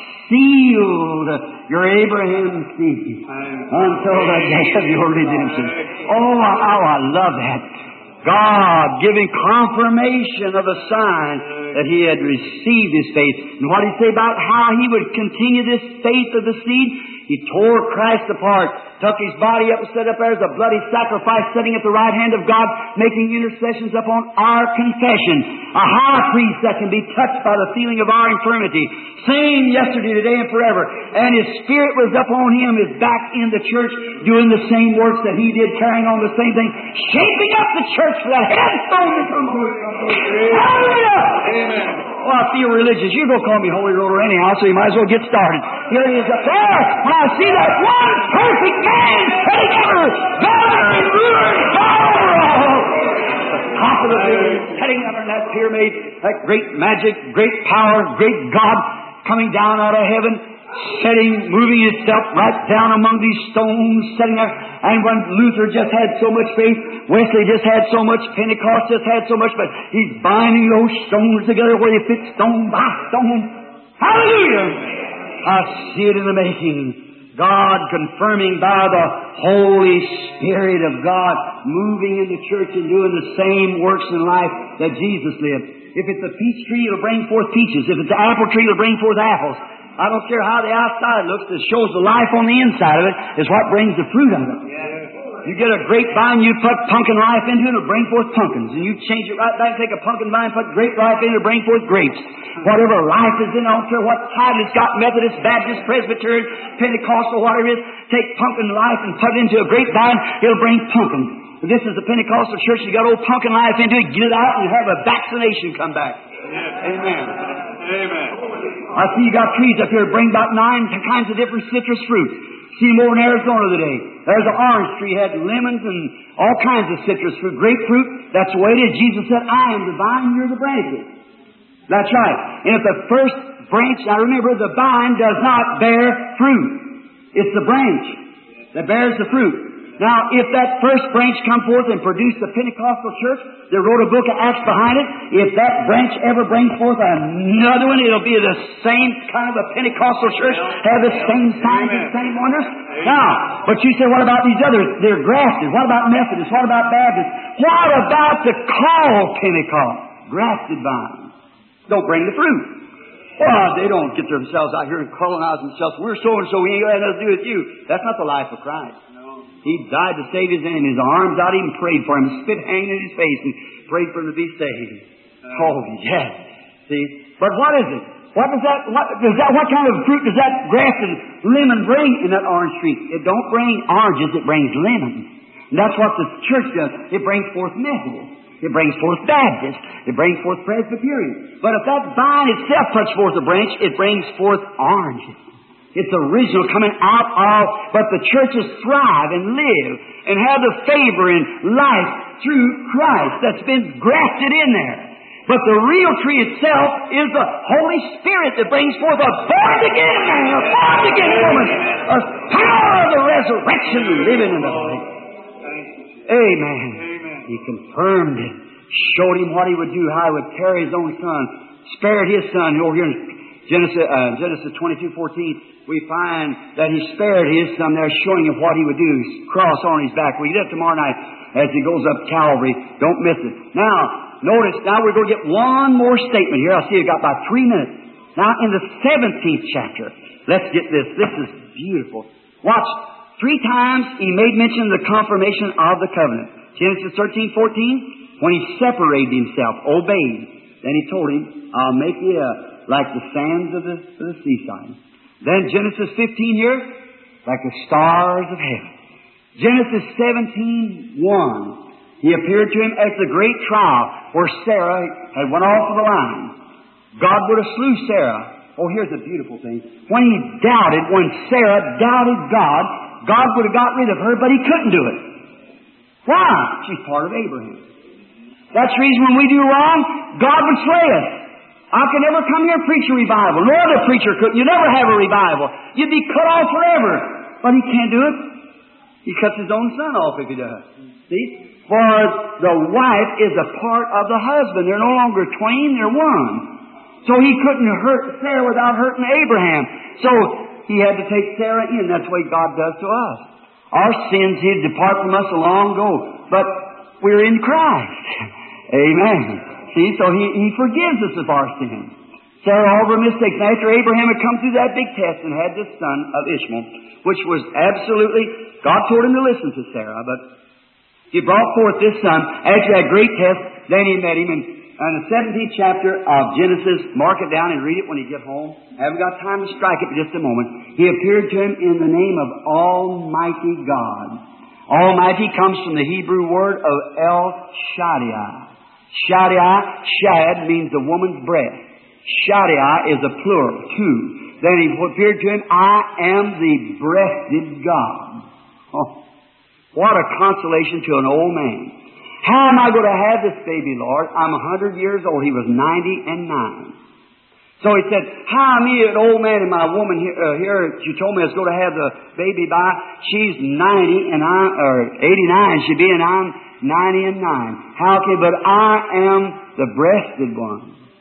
sealed. Your Abraham's seed until the day of your redemption. Oh, how I love that. God giving confirmation of a sign that he had received his faith. And what did he say about how he would continue this faith of the seed? He tore Christ apart, took his body up and set up there as a bloody sacrifice, sitting at the right hand of God, making intercessions upon our confession. A high priest that can be touched by the feeling of our infirmity. Same yesterday, today, and forever. And his spirit was upon him, is back in the church, doing the same works that he did, carrying on the same thing, shaping up the church for that headstone to come forth. Hallelujah! Amen. Well, I feel religious. You go call me Holy Roller anyhow, so you might as well get started. Here he is up there. When I see that one perfect man sitting ever, governor and ruler and all. Top of the building, heading up in that pyramid, that great magic, great power, great God coming down out of heaven, setting, moving itself right down among these stones, sitting there. And when Luther just had so much faith, Wesley just had so much, Pentecost just had so much, but he's binding those stones together where they fit stone by stone. Hallelujah! I see it in the making. God confirming by the Holy Spirit of God, moving in the church and doing the same works in life that Jesus lived. If it's a peach tree, it'll bring forth peaches. If it's an apple tree, it'll bring forth apples. I don't care how the outside looks, it shows the life on the inside of it is what brings the fruit of it. You get a grapevine, you put pumpkin life into it, it'll bring forth pumpkins. And you change it right back, take a pumpkin vine, put grape life in it, it'll bring forth grapes. Whatever life is in, I don't care what title it's got, Methodist, Baptist, Presbyterian, Pentecostal, whatever it is, take pumpkin life and put it into a grapevine, it'll bring pumpkins. If this is the Pentecostal church, you got old pumpkin life into it, get it out and have a vaccination come back. Amen. Amen. I see you got trees up here that bring about nine kinds of different citrus fruit. See them over in Arizona today. There's an orange tree, had lemons and all kinds of citrus fruit. Grapefruit, that's the way it is. Jesus said, I am the vine, you're the branches. That's right. And if the first branch, now remember, the vine does not bear fruit. It's the branch that bears the fruit. Now, if that first branch come forth and produce the Pentecostal church, they wrote a book of Acts behind it. If that branch ever brings forth another one, it'll be the same kind of a Pentecostal church, have the same signs and same wonders. Now, but you say, what about these others? They're grafted. What about Methodists? What about Baptists? What about the called Pentecost? Grafted vines. Don't bring the fruit. Well, they don't get themselves out here and colonize themselves. We're so and so, we ain't got nothing to do with you. That's not the life of Christ. He died to save his enemies. The arms out, even prayed for him. Spit hanging in his face and prayed for him to be saved. Oh, yes. See? But what is it? What does that, what does that, what kind of fruit does that grafted lemon bring in that orange tree? It don't bring oranges, it brings lemons. And that's what the church does. It brings forth Methodist. It brings forth Baptist. It brings forth Presbyterian. But if that vine itself puts forth a branch, it brings forth oranges. It's original coming out of, but the churches thrive and live and have the favor and life through Christ that's been grafted in there. But the real tree itself is the Holy Spirit that brings forth a born-again man, a born-again woman, a power of the resurrection living in the body. Amen. He confirmed it, showed him what he would do, how he would carry his own son, spared his son. Over here in Genesis, uh, Genesis twenty-two fourteen. We find that he spared his son there, showing him what he would do. Cross on his back. We get it tomorrow night as he goes up Calvary. Don't miss it. Now, notice, now we're going to get one more statement here. I see you've got about three minutes. Now, in the seventeenth chapter, let's get this. This is beautiful. Watch. Three times he made mention of the confirmation of the covenant. Genesis thirteen fourteen, when he separated himself, obeyed. Then he told him, I'll make you uh, like the sands of the, of the seaside. Then Genesis fifteen here, like the stars of heaven. Genesis seventeen one, he appeared to him at the great trial where Sarah had went off of the line. God would have slew Sarah. Oh, here's the beautiful thing. When he doubted, when Sarah doubted God, God would have got rid of her, but he couldn't do it. Why? She's part of Abraham. That's the reason when we do wrong, God would slay us. I could never come here and preach a revival. No other preacher could. You never have a revival. You'd be cut off forever. But he can't do it. He cuts his own son off if he does. See? For the wife is a part of the husband. They're no longer twain, they're one. So he couldn't hurt Sarah without hurting Abraham. So he had to take Sarah in. That's the way God does to us. Our sins he'd depart from us long ago. But we're in Christ. Amen. See, so he, he forgives us of our sins. Sarah, all of her mistakes. Now, after Abraham had come through that big test and had this son of Ishmael, which was absolutely, God told him to listen to Sarah, but he brought forth this son. After that great test, then he met him. And in the seventeenth chapter of Genesis, mark it down and read it when you get home. I haven't got time to strike it for just a moment. He appeared to him in the name of Almighty God. Almighty comes from the Hebrew word of El Shaddai. Shaddai, Shad means the woman's breast. Shaddai is a plural, two. Then he appeared to him, I am the breasted God. Oh, what a consolation to an old man. How am I going to have this baby, Lord? I'm a hundred years old. He was ninety and nine. So he said, hi, me, an old man and my woman here, uh, here she told me I was going to have the baby by. She's ninety and I, or eighty-nine she be, and I'm ninety and nine. How can, but I am the breasted one.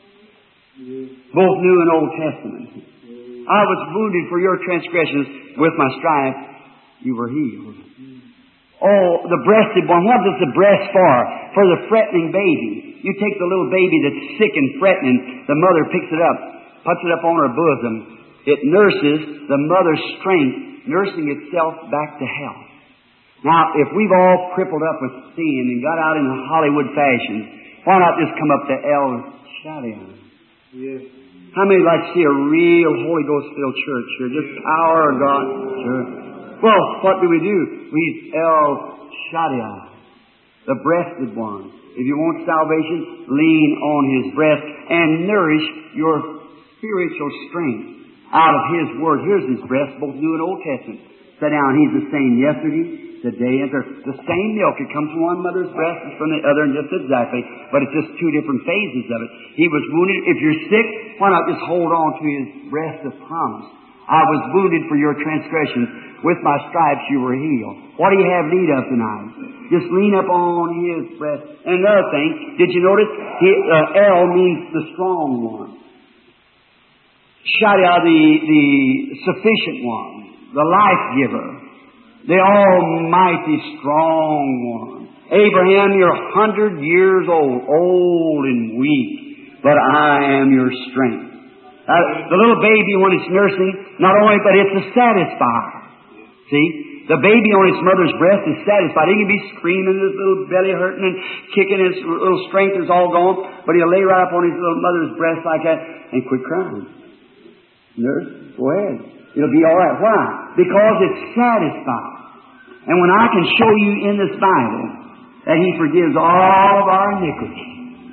Both New and Old Testament. I was wounded for your transgressions. With my stripes you were healed. Oh, the breasted one. What does the breast for? For the fretting baby. You take the little baby that's sick and fretting, the mother picks it up, puts it up on her bosom. It nurses the mother's strength, nursing itself back to health. Now, if we've all crippled up with sin and got out in a Hollywood fashion, why not just come up to El Shaddai? Yes. How many like to see a real Holy Ghost-filled church here? Just power of God. Sure. Well, what do we do? We El Shaddai, the breasted one. If you want salvation, lean on His breast and nourish your spiritual strength out of His Word. Here's His breast, both New and Old Testament. Sit down. He's the same yesterday, today, and the same milk. It comes from one mother's breast and from the other, and just exactly. But it's just two different phases of it. He was wounded. If you're sick, why not just hold on to His breast of promise? I was wounded for your transgressions. With my stripes you were healed. What do you have need of tonight? Just lean up on His breast. And another thing, did you notice? He, uh, El means the strong one. Shaddai, the, the sufficient one. The life giver. The almighty strong one. Abraham, you're a hundred years old. Old and weak. But I am your strength. Uh, the little baby when it's nursing, not only, but it's a satisfier. See? The baby on its mother's breast is satisfied. He can be screaming, his little belly hurting and kicking, his little strength is all gone, but he'll lay right up on his little mother's breast like that and quit crying. Nurse, go ahead. It'll be all right. Why? Because it's satisfied. And when I can show you in this Bible that He forgives all of our iniquities,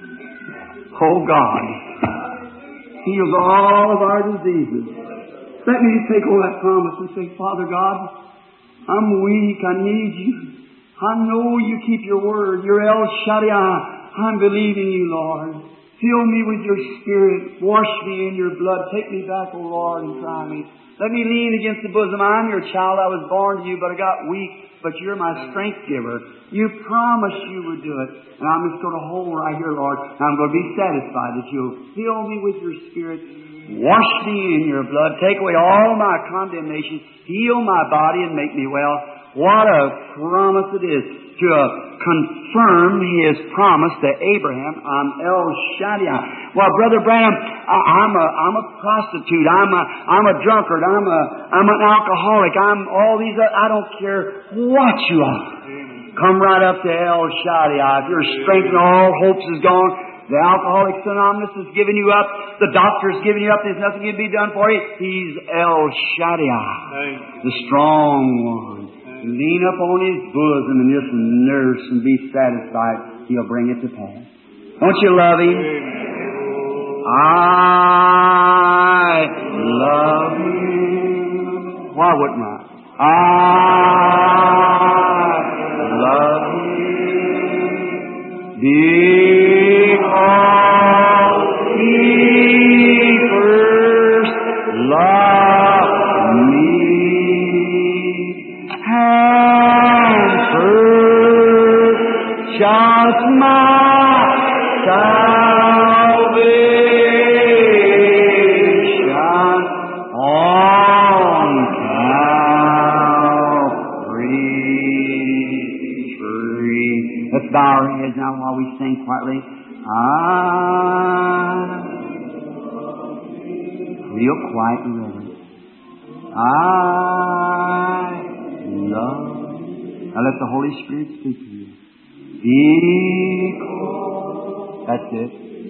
oh God, heals all of our diseases. Let me just take all that promise and say, Father God, I'm weak. I need You. I know You keep Your word. You're El Shaddai. I'm believing You, Lord. Fill me with Your Spirit. Wash me in Your blood. Take me back, O Lord, and try me. Let me lean against the bosom. I'm Your child. I was born to You, but I got weak. But You're my strength giver. You promised You would do it. And I'm just going to hold right here, Lord. And I'm going to be satisfied that You'll fill me with Your Spirit. Wash me in Your blood. Take away all my condemnation. Heal my body and make me well. What a promise it is to uh, confirm His promise to Abraham on El Shaddai. Well, Brother Branham, I, I'm a I'm a prostitute. I'm a I'm a drunkard. I'm a I'm an alcoholic. I'm all these. I don't care what you are. Come right up to El Shaddai. If your strength and all hopes is gone, the Alcoholics Anonymous has given you up. The doctor's given you up. There's nothing can be done for you. He's El Shaddai, the strong one. Lean up on His bosom and just nurse and be satisfied. He'll bring it to pass. Don't you love Him? I love Him. Why wouldn't I? I love Him because He first loved me. And purchased my salvation on Calvary's tree. Let's bow our heads now while we sing quietly. I real quiet and reverent. I love. Now let the Holy Spirit speak to you. Because, that's it.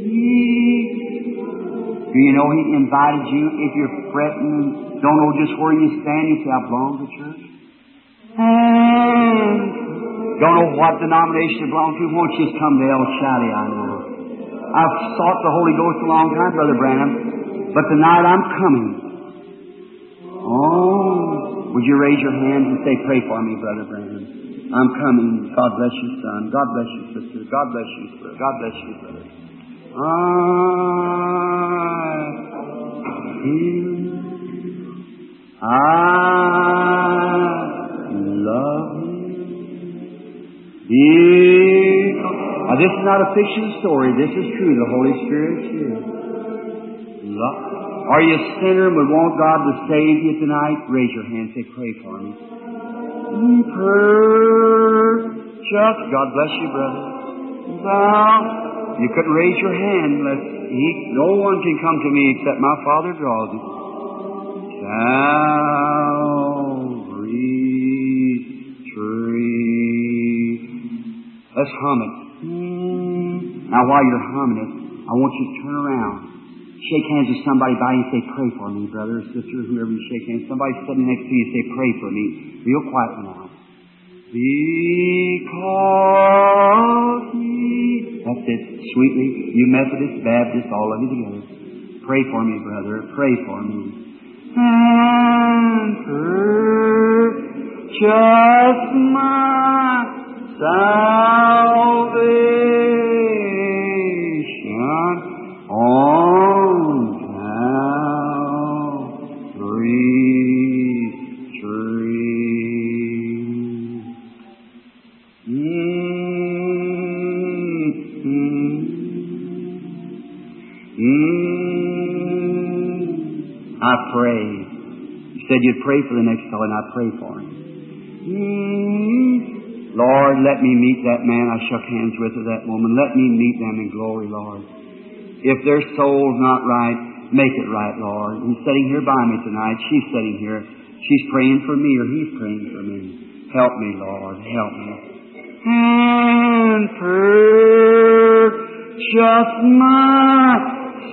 Do you know He invited you? If you're fretting, don't know just where you stand, you say, I belong to church. And don't know what denomination you belong to, won't you just come to El Shaddai now? I've sought the Holy Ghost a long time, Brother Branham, but tonight I'm coming. Oh, would you raise your hands and say, pray for me, Brother Branham. I'm coming. God bless you, son. God bless you, sister. God bless you, brother. God bless you, brother. I Heal. I love you. Now, this is not a fiction story. This is true. The Holy Spirit's here. Love. Are you a sinner and would want God to save you tonight? Raise your hand. Say, pray for me. Purchase. God bless you, brother. Well, you couldn't raise your hand unless he, no one can come to me except my Father draws it. Calvary tree. Let's hum it. Now, while you're humming it, I want you to turn around. Shake hands with somebody by you and say, pray for me, brother or sister, whoever you shake hands. Somebody sitting next to you and say, pray for me. Real quiet now. Because he... That's it. Sweetly. You Methodists, Baptists, all of you together. Pray for me, brother. Pray for me. And purchase my salvation on Calvary's tree. Mm-hmm. Mm-hmm. I pray. You said you'd pray for the next fellow, and I pray for him. Mm-hmm. Lord, let me meet that man I shook hands with, or that woman. Let me meet them in glory, Lord. If their soul's not right, make it right, Lord. He's sitting here by me tonight. She's sitting here. She's praying for me, or he's praying for me. Help me, Lord. Help me. And purchase my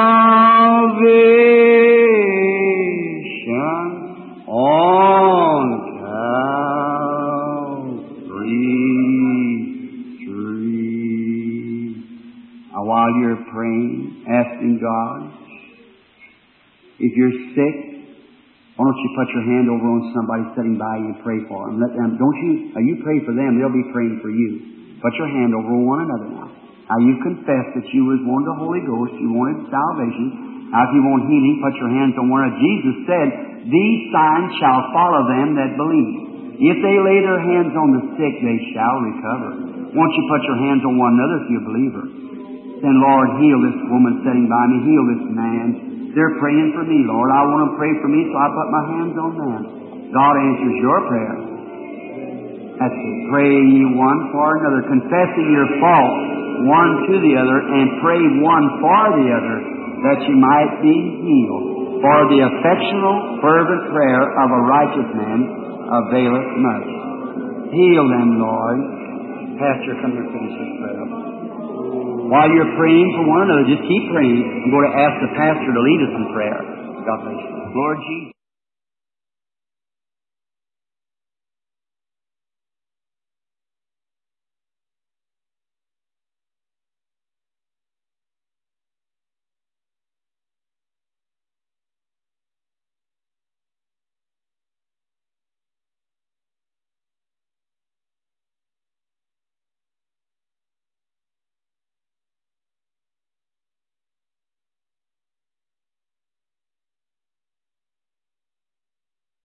salvation on while you're praying, asking God, if you're sick, why don't you put your hand over on somebody sitting by you and pray for them? Let them, don't you, now you pray for them, they'll be praying for you. Put your hand over on one another now. Now you confess that you was one of the Holy Ghost, you wanted salvation. Now if you want healing, put your hands on one another. Jesus said, these signs shall follow them that believe. If they lay their hands on the sick, they shall recover. Won't you put your hands on one another if you're a believer? Then, Lord, heal this woman sitting by me. Heal this man. They're praying for me, Lord. I want them to pray for me, so I put my hands on them. God answers your prayer. That's it. Pray ye one for another, confessing your fault one to the other, and pray one for the other, that you might be healed. For the affectionate, fervent prayer of a righteous man availeth much. Heal them, Lord. Pastor, come here and finish this prayer. While you're praying for one another, just keep praying. I'm going to ask the pastor to lead us in prayer. God bless you. Lord Jesus.